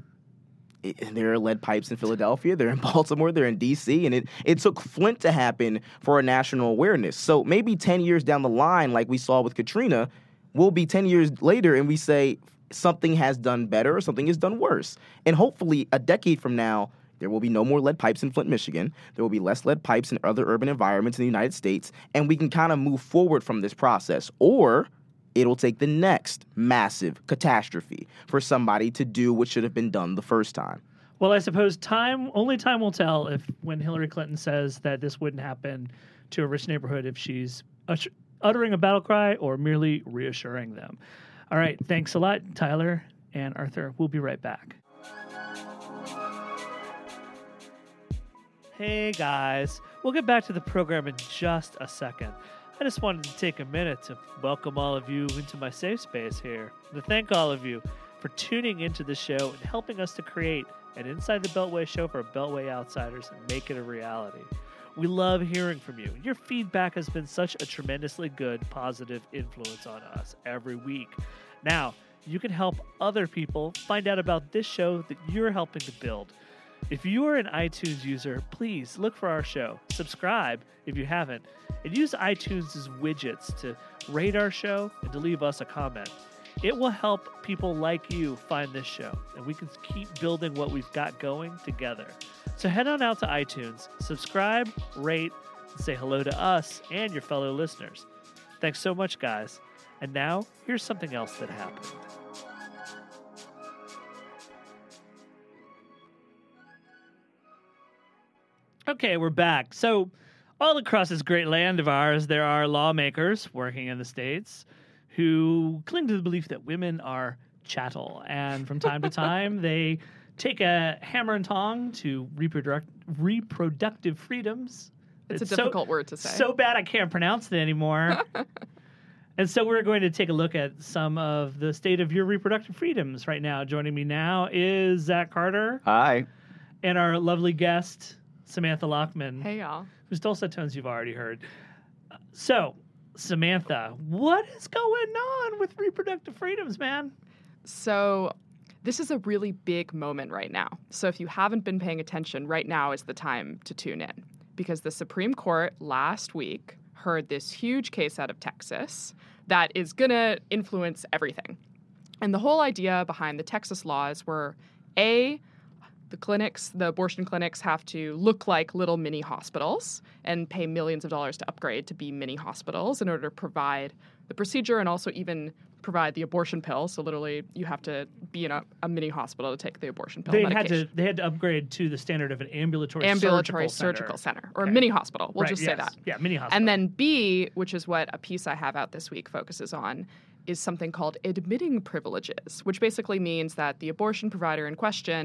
it, there are lead pipes in Philadelphia, they're in Baltimore, they're in D C, and it, it took Flint to happen for a national awareness. So maybe ten years down the line, like we saw with Katrina, we'll be ten years later and we say something has done better or something has done worse. And hopefully a decade from now, there will be no more lead pipes in Flint, Michigan. There will be less lead pipes in other urban environments in the United States, and we can kind of move forward from this process. Or it'll take the next massive catastrophe for somebody to do what should have been done the first time. Well, I suppose time only time will tell if when Hillary Clinton says that this wouldn't happen to a rich neighborhood, if she's ush- uttering a battle cry or merely reassuring them. All right, thanks a lot, Tyler and Arthur. We'll be right back. Hey guys, we'll get back to the program in just a second. I just wanted to take a minute to welcome all of you into my safe space here, to thank all of you for tuning into the show and helping us to create an Inside the Beltway show for Beltway outsiders and make it a reality. We love hearing from you. Your feedback has been such a tremendously good, positive influence on us every week. Now, you can help other people find out about this show that you're helping to build. If you are an iTunes user, please look for our show, subscribe if you haven't, and use iTunes' widgets to rate our show and to leave us a comment. It will help people like you find this show, and we can keep building what we've got going together. So head on out to iTunes, subscribe, rate, and say hello to us and your fellow listeners. Thanks so much, guys. And now, here's something else that happened. Okay, we're back. So, all across this great land of ours, there are lawmakers working in the states who cling to the belief that women are chattel. And from time to time, they take a hammer and tong to reproduct- reproductive freedoms. It's a so- difficult word to say. So bad I can't pronounce it anymore. And so we're going to take a look at some of the state of your reproductive freedoms right now. Joining me now is Zach Carter Hi. and our lovely guest, Samantha Lockman, Hey, y'all. whose dulcet tones you've already heard. Uh, So, Samantha, what is going on with reproductive freedoms, man? So, this is a really big moment right now. So, if you haven't been paying attention, right now is the time to tune in. Because the Supreme Court last week heard this huge case out of Texas that is going to influence everything. And the whole idea behind the Texas laws were, A, the clinics, the abortion clinics have to look like little mini hospitals and pay millions of dollars to upgrade to be mini hospitals in order to provide the procedure and also even provide the abortion pill. So literally you have to be in a, a mini hospital to take the abortion pill They medication. had to they had to upgrade to the standard of an ambulatory, ambulatory surgical, surgical center, or Okay. a mini hospital. We'll Right, just yes. say that. Yeah, mini hospital. And then B, which is what a piece I have out this week focuses on, is something called admitting privileges, which basically means that the abortion provider in question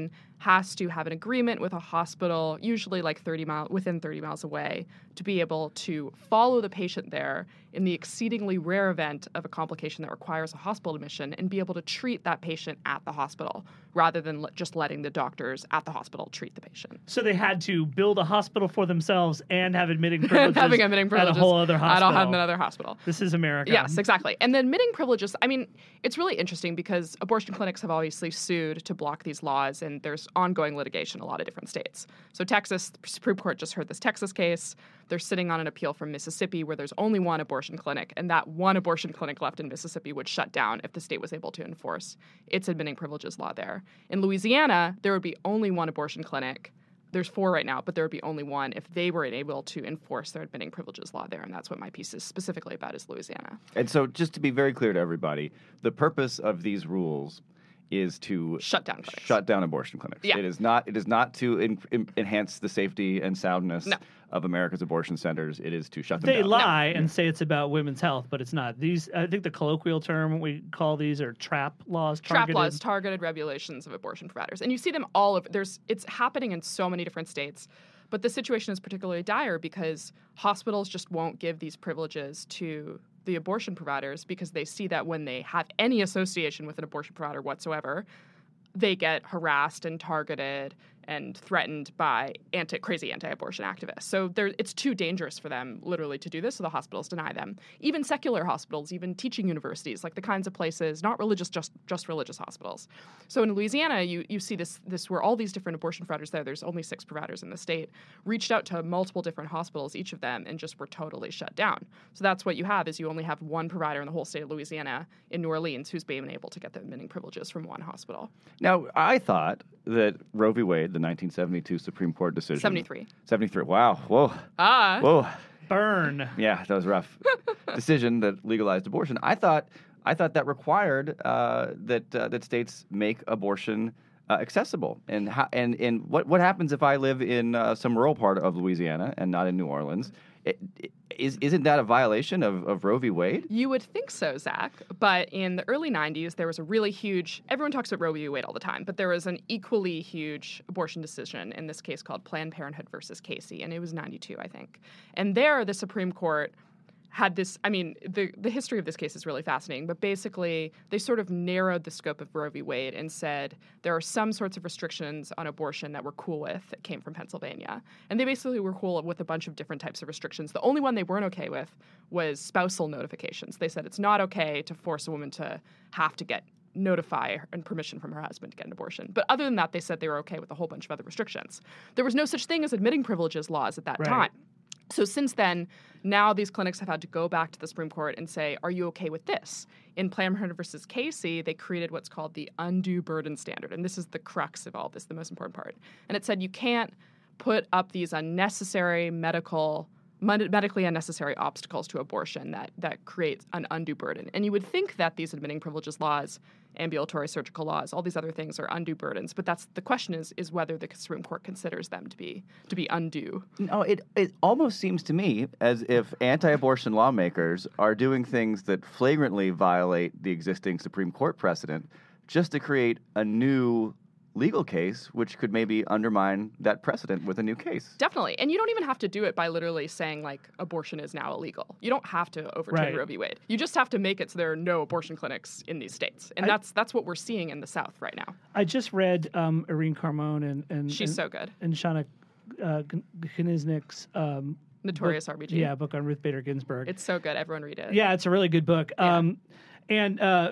has to have an agreement with a hospital, usually like thirty miles within thirty miles away, to be able to follow the patient there in the exceedingly rare event of a complication that requires a hospital admission and be able to treat that patient at the hospital rather than le- just letting the doctors at the hospital treat the patient. So they had to build a hospital for themselves and have admitting privileges, Having admitting privileges at a whole other hospital. I don't have another hospital. This is America. Yes, exactly. And the admitting privileges, I mean, it's really interesting because abortion clinics have obviously sued to block these laws, and there's ongoing litigation in a lot of different states. So Texas, the Supreme Court just heard this Texas case. They're sitting on an appeal from Mississippi where there's only one abortion clinic, and that one abortion clinic left in Mississippi would shut down if the state was able to enforce its admitting privileges law there. In Louisiana, there would be only one abortion clinic. There's four right now, but there would be only one if they were able to enforce their admitting privileges law there, and that's what my piece is specifically about is Louisiana. And so just to be very clear to everybody, the purpose of these rules is to shut down clinics. shut down abortion clinics. Yeah. It is not it is not to in, in, enhance the safety and soundness No. of America's abortion centers. It is to shut them They down. lie and say it's about women's health, but it's not. These, I think the colloquial term we call these are trap laws. Trap Targeted. laws, targeted regulations of abortion providers. And you see them all over. There's, it's happening in so many different states. But the situation is particularly dire because hospitals just won't give these privileges to the abortion providers because they see that when they have any association with an abortion provider whatsoever, they get harassed and targeted and threatened by anti crazy anti-abortion activists. So it's too dangerous for them, literally, to do this, so the hospitals deny them. Even secular hospitals, even teaching universities, like the kinds of places, not religious, just just religious hospitals. So in Louisiana, you you see this this where all these different abortion providers there, there's only six providers in the state, reached out to multiple different hospitals, each of them, and just were totally shut down. So that's what you have, is you only have one provider in the whole state of Louisiana, in New Orleans, who's been able to get the admitting privileges from one hospital. Now, I thought that Roe v. Wade, the nineteen seventy-two Supreme Court decision. seventy-three. seventy-three. Wow. Whoa. Ah. Whoa. Burn. Yeah, that was rough. Decision that legalized abortion. I thought I thought that required uh, that uh, that states make abortion uh, accessible. And how, and and what what happens if I live in uh, some rural part of Louisiana and not in New Orleans? It, it, is isn't that a violation of, of Roe v. Wade? You would think so, Zach. But in the early nineties, there was a really huge, everyone talks about Roe v. Wade all the time, but there was an equally huge abortion decision in this case called Planned Parenthood versus Casey, and it was ninety-two, I think. And there, the Supreme Court had this, I mean, the, the history of this case is really fascinating, but basically they sort of narrowed the scope of Roe v. Wade and said there are some sorts of restrictions on abortion that we're cool with that came from Pennsylvania. And they basically were cool with a bunch of different types of restrictions. The only one they weren't okay with was spousal notifications. They said it's not okay to force a woman to have to get notify and permission from her husband to get an abortion. But other than that, they said they were okay with a whole bunch of other restrictions. There was no such thing as admitting privileges laws at that Right. time. So since then, now these clinics have had to go back to the Supreme Court and say, are you okay with this? In Planned Parenthood versus Casey, they created what's called the undue burden standard. And this is the crux of all this, the most important part. And it said you can't put up these unnecessary medical, med- medically unnecessary obstacles to abortion that, that create an undue burden. And you would think that these admitting privileges laws, ambulatory surgical laws, all these other things are undue burdens. But that's the question is is whether the Supreme Court considers them to be to be undue. No, it it almost seems to me as if anti-abortion lawmakers are doing things that flagrantly violate the existing Supreme Court precedent just to create a new legal case, which could maybe undermine that precedent with a new case. Definitely. And you don't even have to do it by literally saying, like, abortion is now illegal. You don't have to overturn Right. Roe v. Wade. You just have to make it so there are no abortion clinics in these states. And I- that's that's what we're seeing in the South right now. I just read um, Irene Carmon and and She's and, so good. and Shauna uh, Kniznik's um, Notorious book, R B G. Yeah, book on Ruth Bader Ginsburg. It's so good. Everyone read it. Yeah, it's a really good book. Yeah. Um, and uh,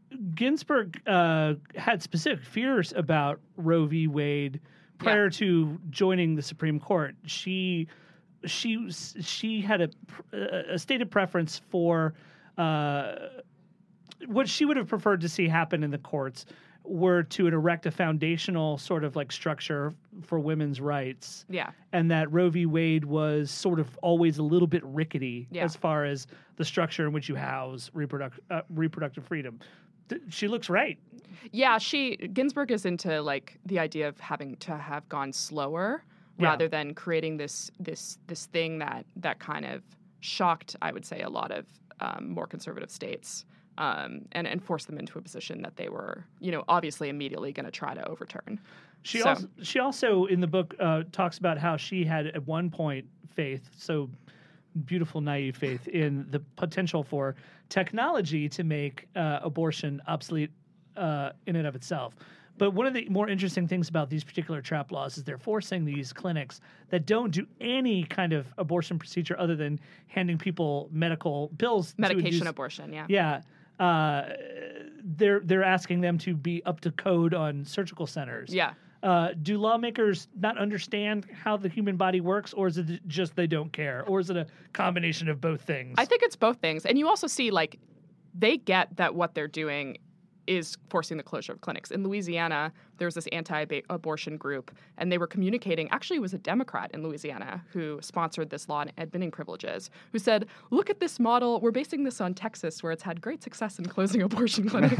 Ginsburg uh, had specific fears about Roe v. Wade prior to joining the Supreme Court. She she she had a, a stated preference for uh, what she would have preferred to see happen in the courts were to erect a foundational sort of like structure for women's rights. Yeah. And that Roe v. Wade was sort of always a little bit rickety Yeah. as far as the structure in which you house reproduct, uh, reproductive freedom. Th- she looks right. Yeah, she Ginsburg is into like the idea of having to have gone slower Yeah. rather than creating this this this thing that that kind of shocked, I would say, a lot of um, more conservative states um, and, and force them into a position that they were, you know, obviously immediately going to try to overturn. She So- also she also in the book uh, talks about how she had at one point faith, so beautiful naive faith in the potential for technology to make uh, abortion obsolete uh, in and of itself. But one of the more interesting things about these particular TRAP laws is they're forcing these clinics that don't do any kind of abortion procedure other than handing people medical bills. to Medication induce- abortion, yeah. Yeah. Uh, they're they're asking them to be up to code on surgical centers. Yeah. Uh, do lawmakers not understand how the human body works, or is it just they don't care, or is it a combination of both things? I think it's both things. And you also see, like, they get that what they're doing is forcing the closure of clinics. In Louisiana, there was this anti-abortion group, and they were communicating. Actually, it was a Democrat in Louisiana who sponsored this law on admitting privileges, who said, look at this model. We're basing this on Texas, where it's had great success in closing abortion clinics.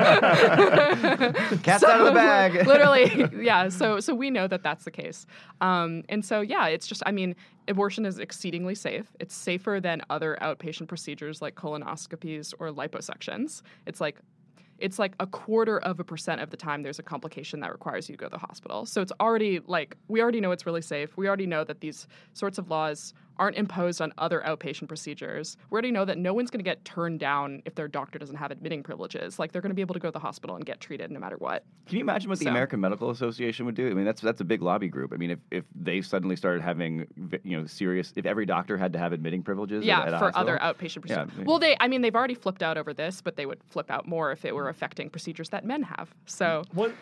Cat's So, out of the bag. Literally, yeah. So, so we know that that's the case. Um, and so, yeah, it's just, I mean, abortion is exceedingly safe. It's safer than other outpatient procedures like colonoscopies or liposuctions. It's like It's like a quarter of a percent of the time there's a complication that requires you to go to the hospital. So it's already like, we already know it's really safe. We already know that these sorts of laws aren't imposed on other outpatient procedures. We already know that no one's going to get turned down if their doctor doesn't have admitting privileges. Like, they're going to be able to go to the hospital and get treated no matter what. Can you imagine what the So- American Medical Association would do? I mean, that's that's a big lobby group. I mean, if, if they suddenly started having, you know, serious, if every doctor had to have admitting privileges Yeah, at, at a for hospital, other outpatient procedures. Yeah. Well, they, I mean, they've already flipped out over this, but they would flip out more if it were affecting procedures that men have. So, One,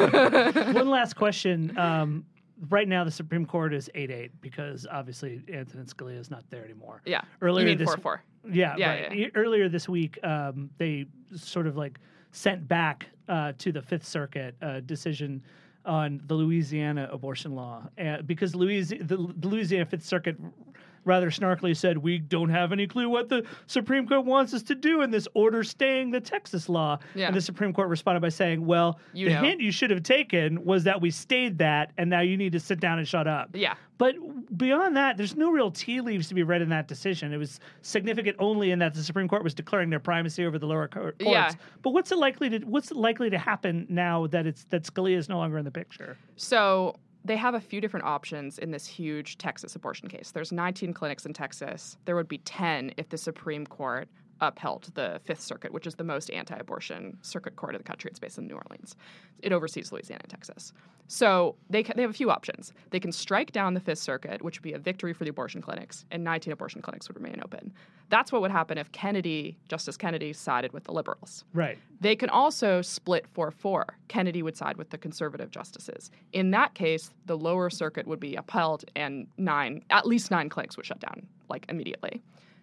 one last question. Um, right now, the Supreme Court is eight eight because obviously Antonin Scalia is not there anymore. yeah. Earlier you mean this four four. Yeah, Yeah, right. yeah. E- Earlier this week, um, they sort of like sent back uh, to the Fifth Circuit a decision on the Louisiana abortion law uh, because Louisi- the, the Louisiana Fifth Circuit rather snarkily said, we don't have any clue what the Supreme Court wants us to do in this order staying the Texas law. Yeah. And the Supreme Court responded by saying, well, You the know. hint you should have taken was that we stayed that, and now you need to sit down and shut up. Yeah. But beyond that, there's no real tea leaves to be read in that decision. It was significant only in that the Supreme Court was declaring their primacy over the lower cour- courts. Yeah. But what's it likely to what's likely to happen now that it's that Scalia is no longer in the picture? So they have a few different options in this huge Texas abortion case. There's nineteen clinics in Texas. There would be ten if the Supreme Court upheld the Fifth Circuit, which is the most anti-abortion circuit court in the country. It's based in New Orleans. It oversees Louisiana and Texas. So they ca- they have a few options. They can strike down the Fifth Circuit, which would be a victory for the abortion clinics, and nineteen abortion clinics would remain open. That's what would happen if Kennedy, Justice Kennedy, sided with the liberals. Right. They can also split four four. Kennedy would side with the conservative justices. In that case, the lower circuit would be upheld and nine, at least nine clinics would shut down, like, immediately.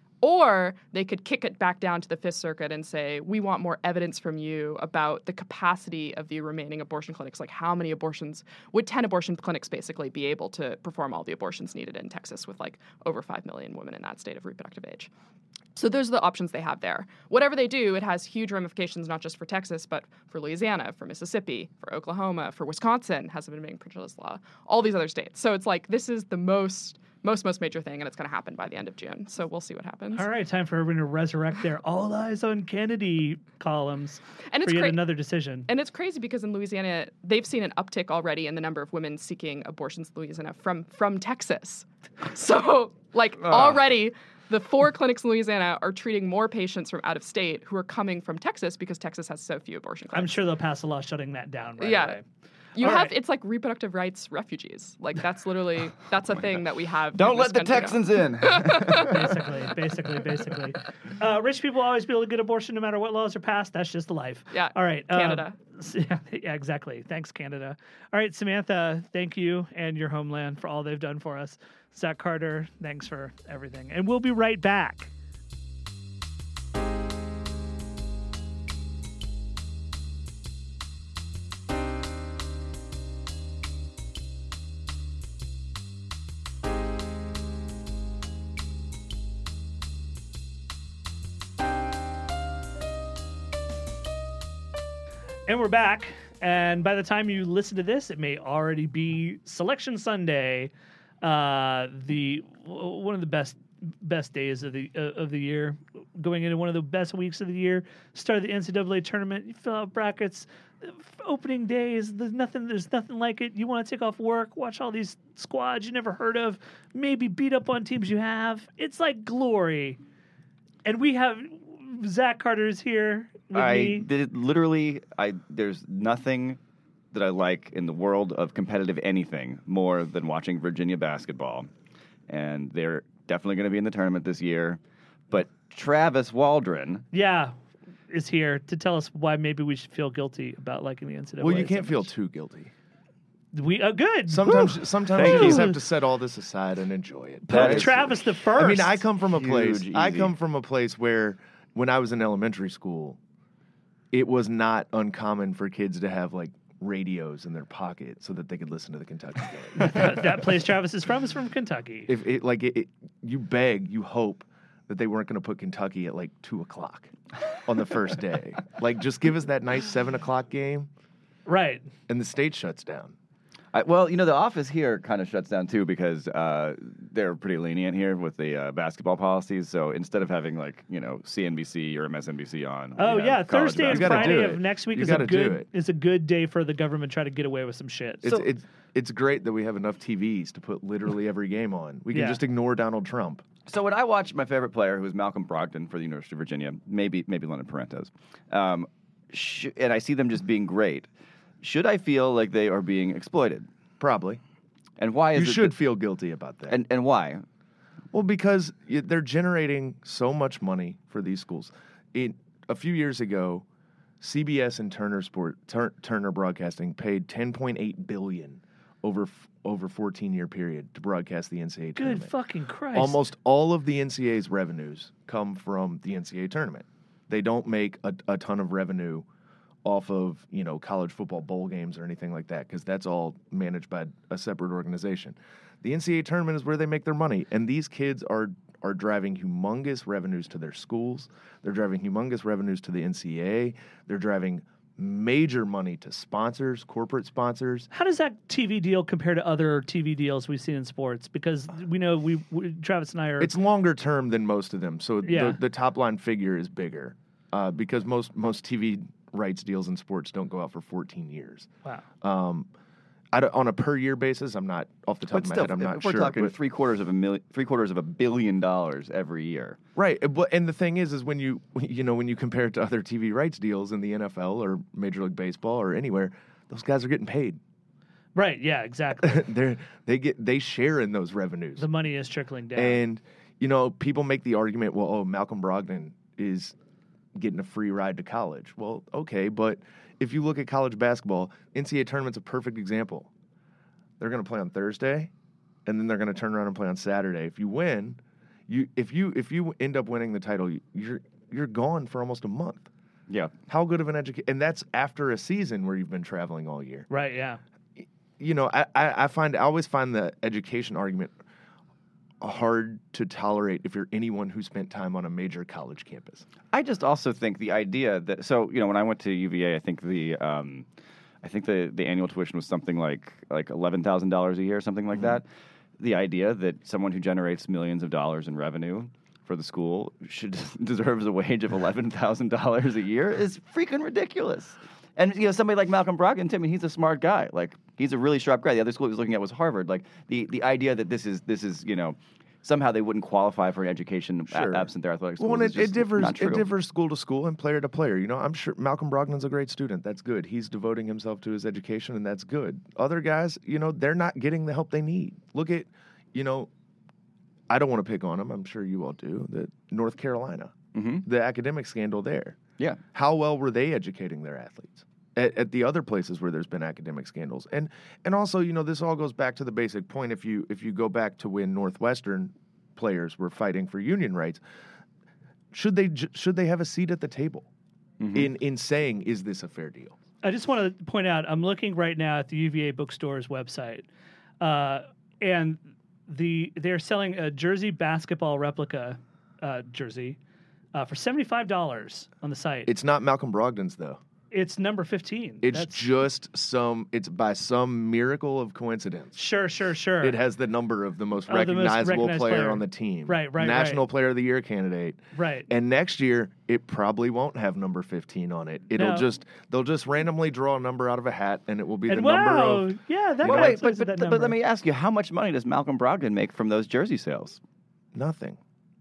Or they could kick it back down to the Fifth Circuit and say, we want more evidence from you about the capacity of the remaining abortion clinics. Like, how many abortions would ten abortion clinics basically be able to perform all the abortions needed in Texas with, like, over five million women in that state of reproductive age? So those are the options they have there. Whatever they do, it has huge ramifications, not just for Texas, but for Louisiana, for Mississippi, for Oklahoma, for Wisconsin, has a admitting privileges law, all these other states. So it's like, this is the most, most, most major thing, and it's going to happen by the end of June. So we'll see what happens. All right, time for everyone to resurrect their all eyes on Kennedy columns And it's for yet cra- another decision. And it's crazy because in Louisiana, they've seen an uptick already in the number of women seeking abortions in Louisiana from, from Texas. So, like, already the four clinics in Louisiana are treating more patients from out of state who are coming from Texas because Texas has so few abortion clinics. I'm sure they'll pass a law shutting that down right Yeah. away. You All have, right. it's like reproductive rights refugees. Like, that's literally, that's a thing that we have. Don't in let this the country now. Texans in. basically, basically, basically. Uh, rich people always be able to get abortion no matter what laws are passed. That's just life. Yeah. All right. um, Canada. yeah, yeah, exactly. Thanks, Canada. All right, Samantha, thank you and your homeland for all they've done for us. Zach Carter, thanks for everything. And we'll be right back. And we're back. And by the time you listen to this, it may already be Selection Sunday, uh, the w- one of the best best days of the uh, of the year, going into one of the best weeks of the year. Start of the N C double A tournament. You fill out brackets. Opening days. There's nothing. There's nothing like it. You want to take off work, watch all these squads you never heard of, maybe beat up on teams you have. It's like glory. And we have Zach Carter's here with I me. did literally. I there's nothing that I like in the world of competitive anything more than watching Virginia basketball, and they're definitely going to be in the tournament this year. But Travis Waldron, Yeah, is here to tell us why maybe we should feel guilty about liking the N C double A. Well, you can't so feel much. too guilty. We uh, good. Sometimes, Woo. sometimes Thank you you. just have to set all this aside and enjoy it. That Put is- Travis the first. I mean, I come from a place. Huge, I easy. come from a place where, when I was in elementary school, it was not uncommon for kids to have like radios in their pocket so that they could listen to the Kentucky game. that, that place Travis is from is from Kentucky. if it like it, it, you beg, you hope that they weren't going to put Kentucky at like two o'clock on the first day. Like, just give us that nice seven o'clock game, Right. and the state shuts down. I, well, you know, the office here kind of shuts down too because uh, they're pretty lenient here with the uh, basketball policies. So instead of having like you know C N B C or M S N B C on, Oh we have yeah, college Thursday and basketball. You gotta do Friday it. of next week You is a gotta do good it. is a good day for the government to try to get away with some shit. It's So- it's it's great that we have enough T Vs to put literally every game on. We can Yeah. just ignore Donald Trump. So when I watch my favorite player, who is Malcolm Brogdon for the University of Virginia, maybe maybe Leonard Parentes, um, sh- and I see them just being great, should I feel like they are being exploited? Probably. And why is You it should that- feel guilty about that. and and why? Well, because y- they're generating so much money for these schools. It, a few years ago, C B S and Turner Sport Tur- Turner Broadcasting paid ten point eight billion dollars over f- over fourteen year period to broadcast the N C double A good tournament. fucking Christ. Almost all of the N C double A's revenues come from the N C double A tournament. They don't make a, a ton of revenue off of, you know, college football bowl games or anything like that, because that's all managed by a separate organization. The N C double A tournament is where they make their money, and these kids are are driving humongous revenues to their schools. They're driving humongous revenues to the N C double A. They're driving major money to sponsors, corporate sponsors. How does that T V deal compare to other T V deals we've seen in sports? Because we know we, we Travis and I are. It's longer term than most of them, so Yeah. the, the top line figure is bigger uh, because most most T V rights deals in sports don't go out for fourteen years. wow. Um, I don't- on a per year basis, I'm not off the top But of my still, head. I'm not if we're sure. talking but- three quarters of a million, three quarters of a billion dollars every year. right, uh, but and the thing is, is when you you know when you compare it to other T V rights deals in the N F L or Major League Baseball or anywhere, those guys are getting paid. Right. Yeah. Exactly. They they get they share in those revenues. The money is trickling down. And, you know, people make the argument, well, oh, Malcolm Brogdon is getting a free ride to college. Well, okay, but if you look at college basketball, N C double A tournament's a perfect example. They're going to play on Thursday, and then they're going to turn around and play on Saturday. If you win, you if you if you end up winning the title, you're you're gone for almost a month. Yeah. How good of an education? And that's after a season where you've been traveling all year. right. Yeah. You know, I, I, I find I always find the education argument hard to tolerate if you're anyone who spent time on a major college campus. I just also think the idea that so you know when I went to U V A, I think the um, I think the, the annual tuition was something like like eleven thousand dollars a year, something like that. The idea that someone who generates millions of dollars in revenue for the school should deserves a wage of eleven thousand dollars a year is freaking ridiculous. And you know somebody like Malcolm Brogdon, Timmy, he's a smart guy. Like he's a really sharp guy. The other school he was looking at was Harvard. Like the, the idea that this is this is you know somehow they wouldn't qualify for an education a- Sure. absent their athletic schools. Well, and is it, it just differs. not true. It differs school to school and player to player. You know, I'm sure Malcolm Brogdon's a great student. That's good. He's devoting himself to his education, and that's good. Other guys, you know, they're not getting the help they need. Look at, you know, I don't want to pick on them. I'm sure you all do. The North Carolina, Mhm. the academic scandal there. Yeah. How well were they educating their athletes? At, at the other places where there's been academic scandals, and and also, you know, this all goes back to the basic point. If you if you go back to when Northwestern players were fighting for union rights, should they ju- should they have a seat at the table Mm-hmm. in in saying, is this a fair deal? I just want to point out, I'm looking right now at the U V A bookstore's website, uh, and the they're selling a Jersey basketball replica uh, jersey uh, for seventy-five dollars on the site. It's not Malcolm Brogdon's though. it's number fifteen. It's That's... just some. It's by some miracle of coincidence. Sure, sure, sure. It has the number of the most Oh, the most recognizable recognized player, player. on the team. Right, right, National right. Player of the Year candidate. Right. And next year, it probably won't have number fifteen on it. It'll No. just they'll just randomly draw a number out of a hat, and it will be And the wow, number of. yeah, that Well, guy wait, plays but, at but, that but let number. me ask you, how much money does Malcolm Brogdon make from those jersey sales? Nothing.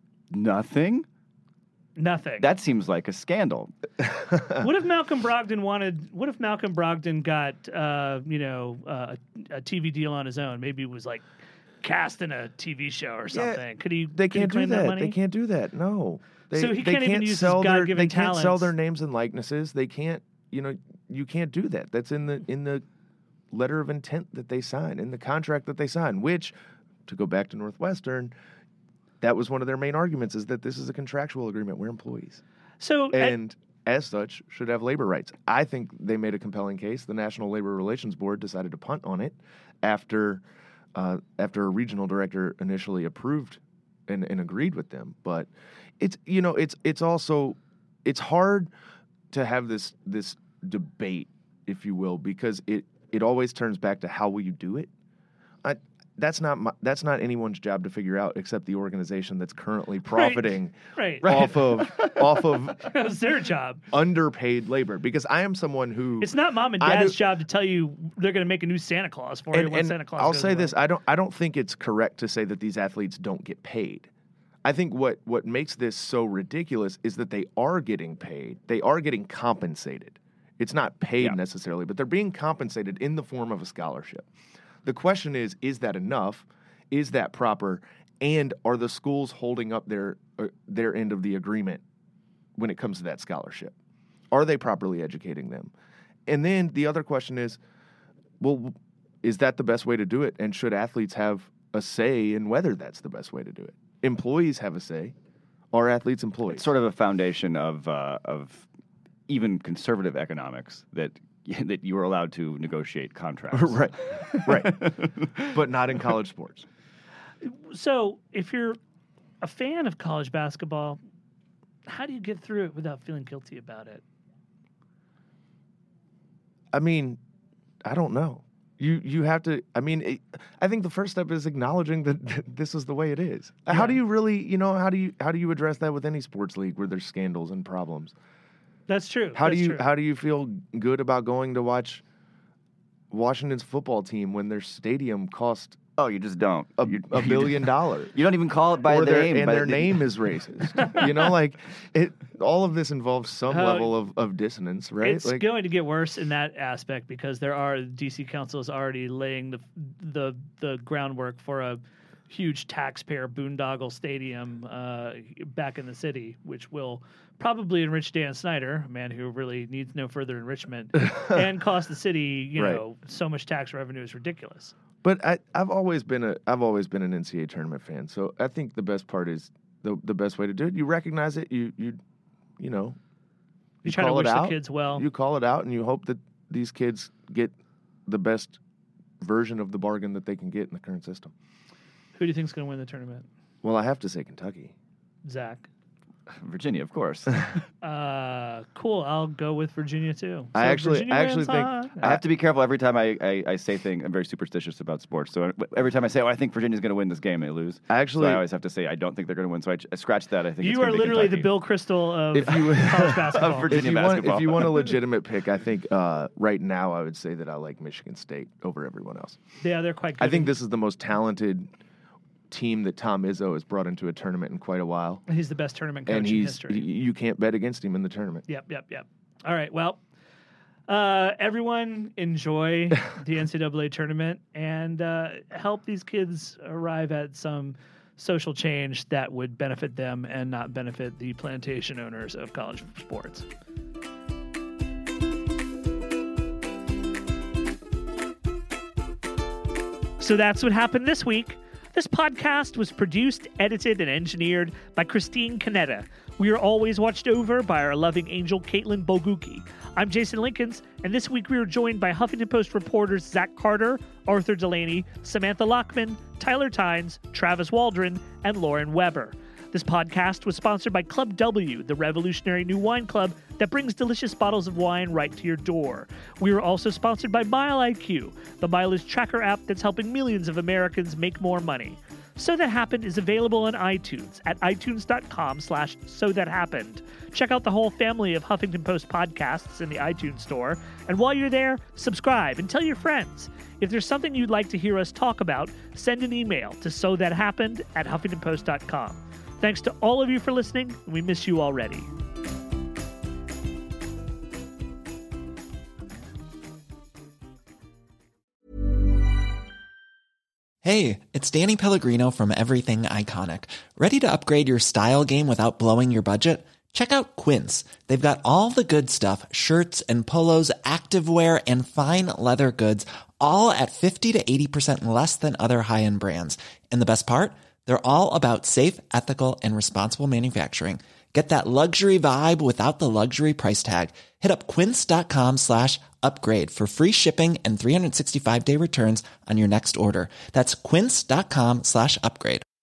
Nothing? Nothing. That seems like a scandal. What if Malcolm Brogdon wanted? What if Malcolm Brogdon got, uh, you know, uh, a T V deal on his own? Maybe it was like cast in a T V show or Yeah, something. Could he? They could he can't do claim that. money? They can't do that. No. They, So he they can't even use his sell their. God-given They can't sell talents. their names and likenesses. They can't. You know, you can't do that. That's in the in the letter of intent that they sign, in the contract that they sign. Which, to go back to Northwestern, that was one of their main arguments: is that this is a contractual agreement. We're employees. So And as such, should have labor rights. I think they made a compelling case. The National Labor Relations Board decided to punt on it after uh, after a regional director initially approved and, and agreed with them. But it's you know it's it's also it's hard to have this this debate, if you will, because it it always turns back to how will you do it. I, That's not my, that's not anyone's job to figure out, except the organization that's currently profiting right. off of off of It's their job. underpaid labor. Because I am someone who It's not mom and I dad's do- job to tell you they're going to make a new Santa Claus for you and, when and Santa Claus I'll goes say away. this: I don't I don't think it's correct to say that these athletes don't get paid. I think what what makes this so ridiculous is that they are getting paid. They are getting compensated. It's not paid Yeah. necessarily, but they're being compensated in the form of a scholarship. The question is, is that enough? Is that proper? And are the schools holding up their uh, their end of the agreement when it comes to that scholarship? Are they properly educating them? And then the other question is, well, is that the best way to do it? And should athletes have a say in whether that's the best way to do it? Employees have a say. Are athletes employees? It's sort of a foundation of uh, of even conservative economics that that you are allowed to negotiate contracts. right, right, but not in college sports. So, if you're a fan of college basketball, how do you get through it without feeling guilty about it? I mean, I don't know. You you have to. I mean, it, I think the first step is acknowledging that, that this is the way it is. How do you really, you know, how do you how do you address that with any sports league where there's scandals and problems? That's true. How That's do you true. how do you feel good about going to watch Washington's football team when their stadium cost Oh, you just don't. a, You- a you billion just- dollars? You don't even call it by or the their, name. and by their the- name is racist. You know, like it. All of this involves some Oh, level of, of dissonance, right? It's like, going to get worse in that aspect because there are D C Council is already laying the the the groundwork for a huge taxpayer boondoggle stadium uh, back in the city, which will probably enrich Dan Snyder, a man who really needs no further enrichment, and cost the city, you Right. know, so much tax revenue is ridiculous. But I, I've always been a I've always been an N C double A tournament fan. So I think the best part is the the best way to do it. You recognize it. You you you know. You try to call it wish the out. kids well. You call it out, and you hope that these kids get the best version of the bargain that they can get in the current system. Who do you think's going to win the tournament? Well, I have to say Kentucky. Zach. Virginia, of course. Uh, cool. I'll go with Virginia too. I So actually- Virginia I actually wins, think- huh? I have to be careful every time I, I, I say things. I'm very superstitious about sports. So every time I say, oh, I think Virginia's going to win this game, they lose. Actually, so I always have to say, I don't think they're going to win. So I, I scratch that. I think it's You gonna are be literally the Kentucky. Bill Crystal of If you- college basketball. Of Virginia if you want, basketball. if you want a legitimate pick, I think uh, right now I would say that I like Michigan State over everyone else. Yeah, they're quite good. I think this is the most talented team that Tom Izzo has brought into a tournament in quite a while, He's the best tournament coach and in he's history. y- you can't bet against him in the tournament. Yep, yep, yep. All right. Well, uh, everyone enjoy the N C double A tournament and uh, help these kids arrive at some social change that would benefit them and not benefit the plantation owners of college sports. So that's what happened this week. This podcast was produced, edited, and engineered by Christine Canetta. We are always watched over by our loving angel, Caitlin Boguki. I'm Jason Linkins, and this week we are joined by Huffington Post reporters Zach Carter, Arthur Delaney, Samantha Lockman, Tyler Tynes, Travis Waldron, and Lauren Weber. This podcast was sponsored by Club W, the revolutionary new wine club that brings delicious bottles of wine right to your door. We are also sponsored by MileIQ, the mileage tracker app that's helping millions of Americans make more money. So That Happened is available on iTunes at itunes.com slash so that happened. Check out the whole family of Huffington Post podcasts in the iTunes store. And while you're there, subscribe and tell your friends. If there's something you'd like to hear us talk about, send an email to so that happened at huffington post dot com. Thanks to all of you for listening. We miss you already. Hey, it's Danny Pellegrino from Everything Iconic. Ready to upgrade your style game without blowing your budget? Check out Quince. They've got all the good stuff, shirts and polos, activewear, and fine leather goods, all at fifty to eighty percent less than other high-end brands. And the best part? They're all about safe, ethical, and responsible manufacturing. Get that luxury vibe without the luxury price tag. Hit up quince.com slash upgrade for free shipping and three sixty-five day returns on your next order. That's quince.com slash upgrade.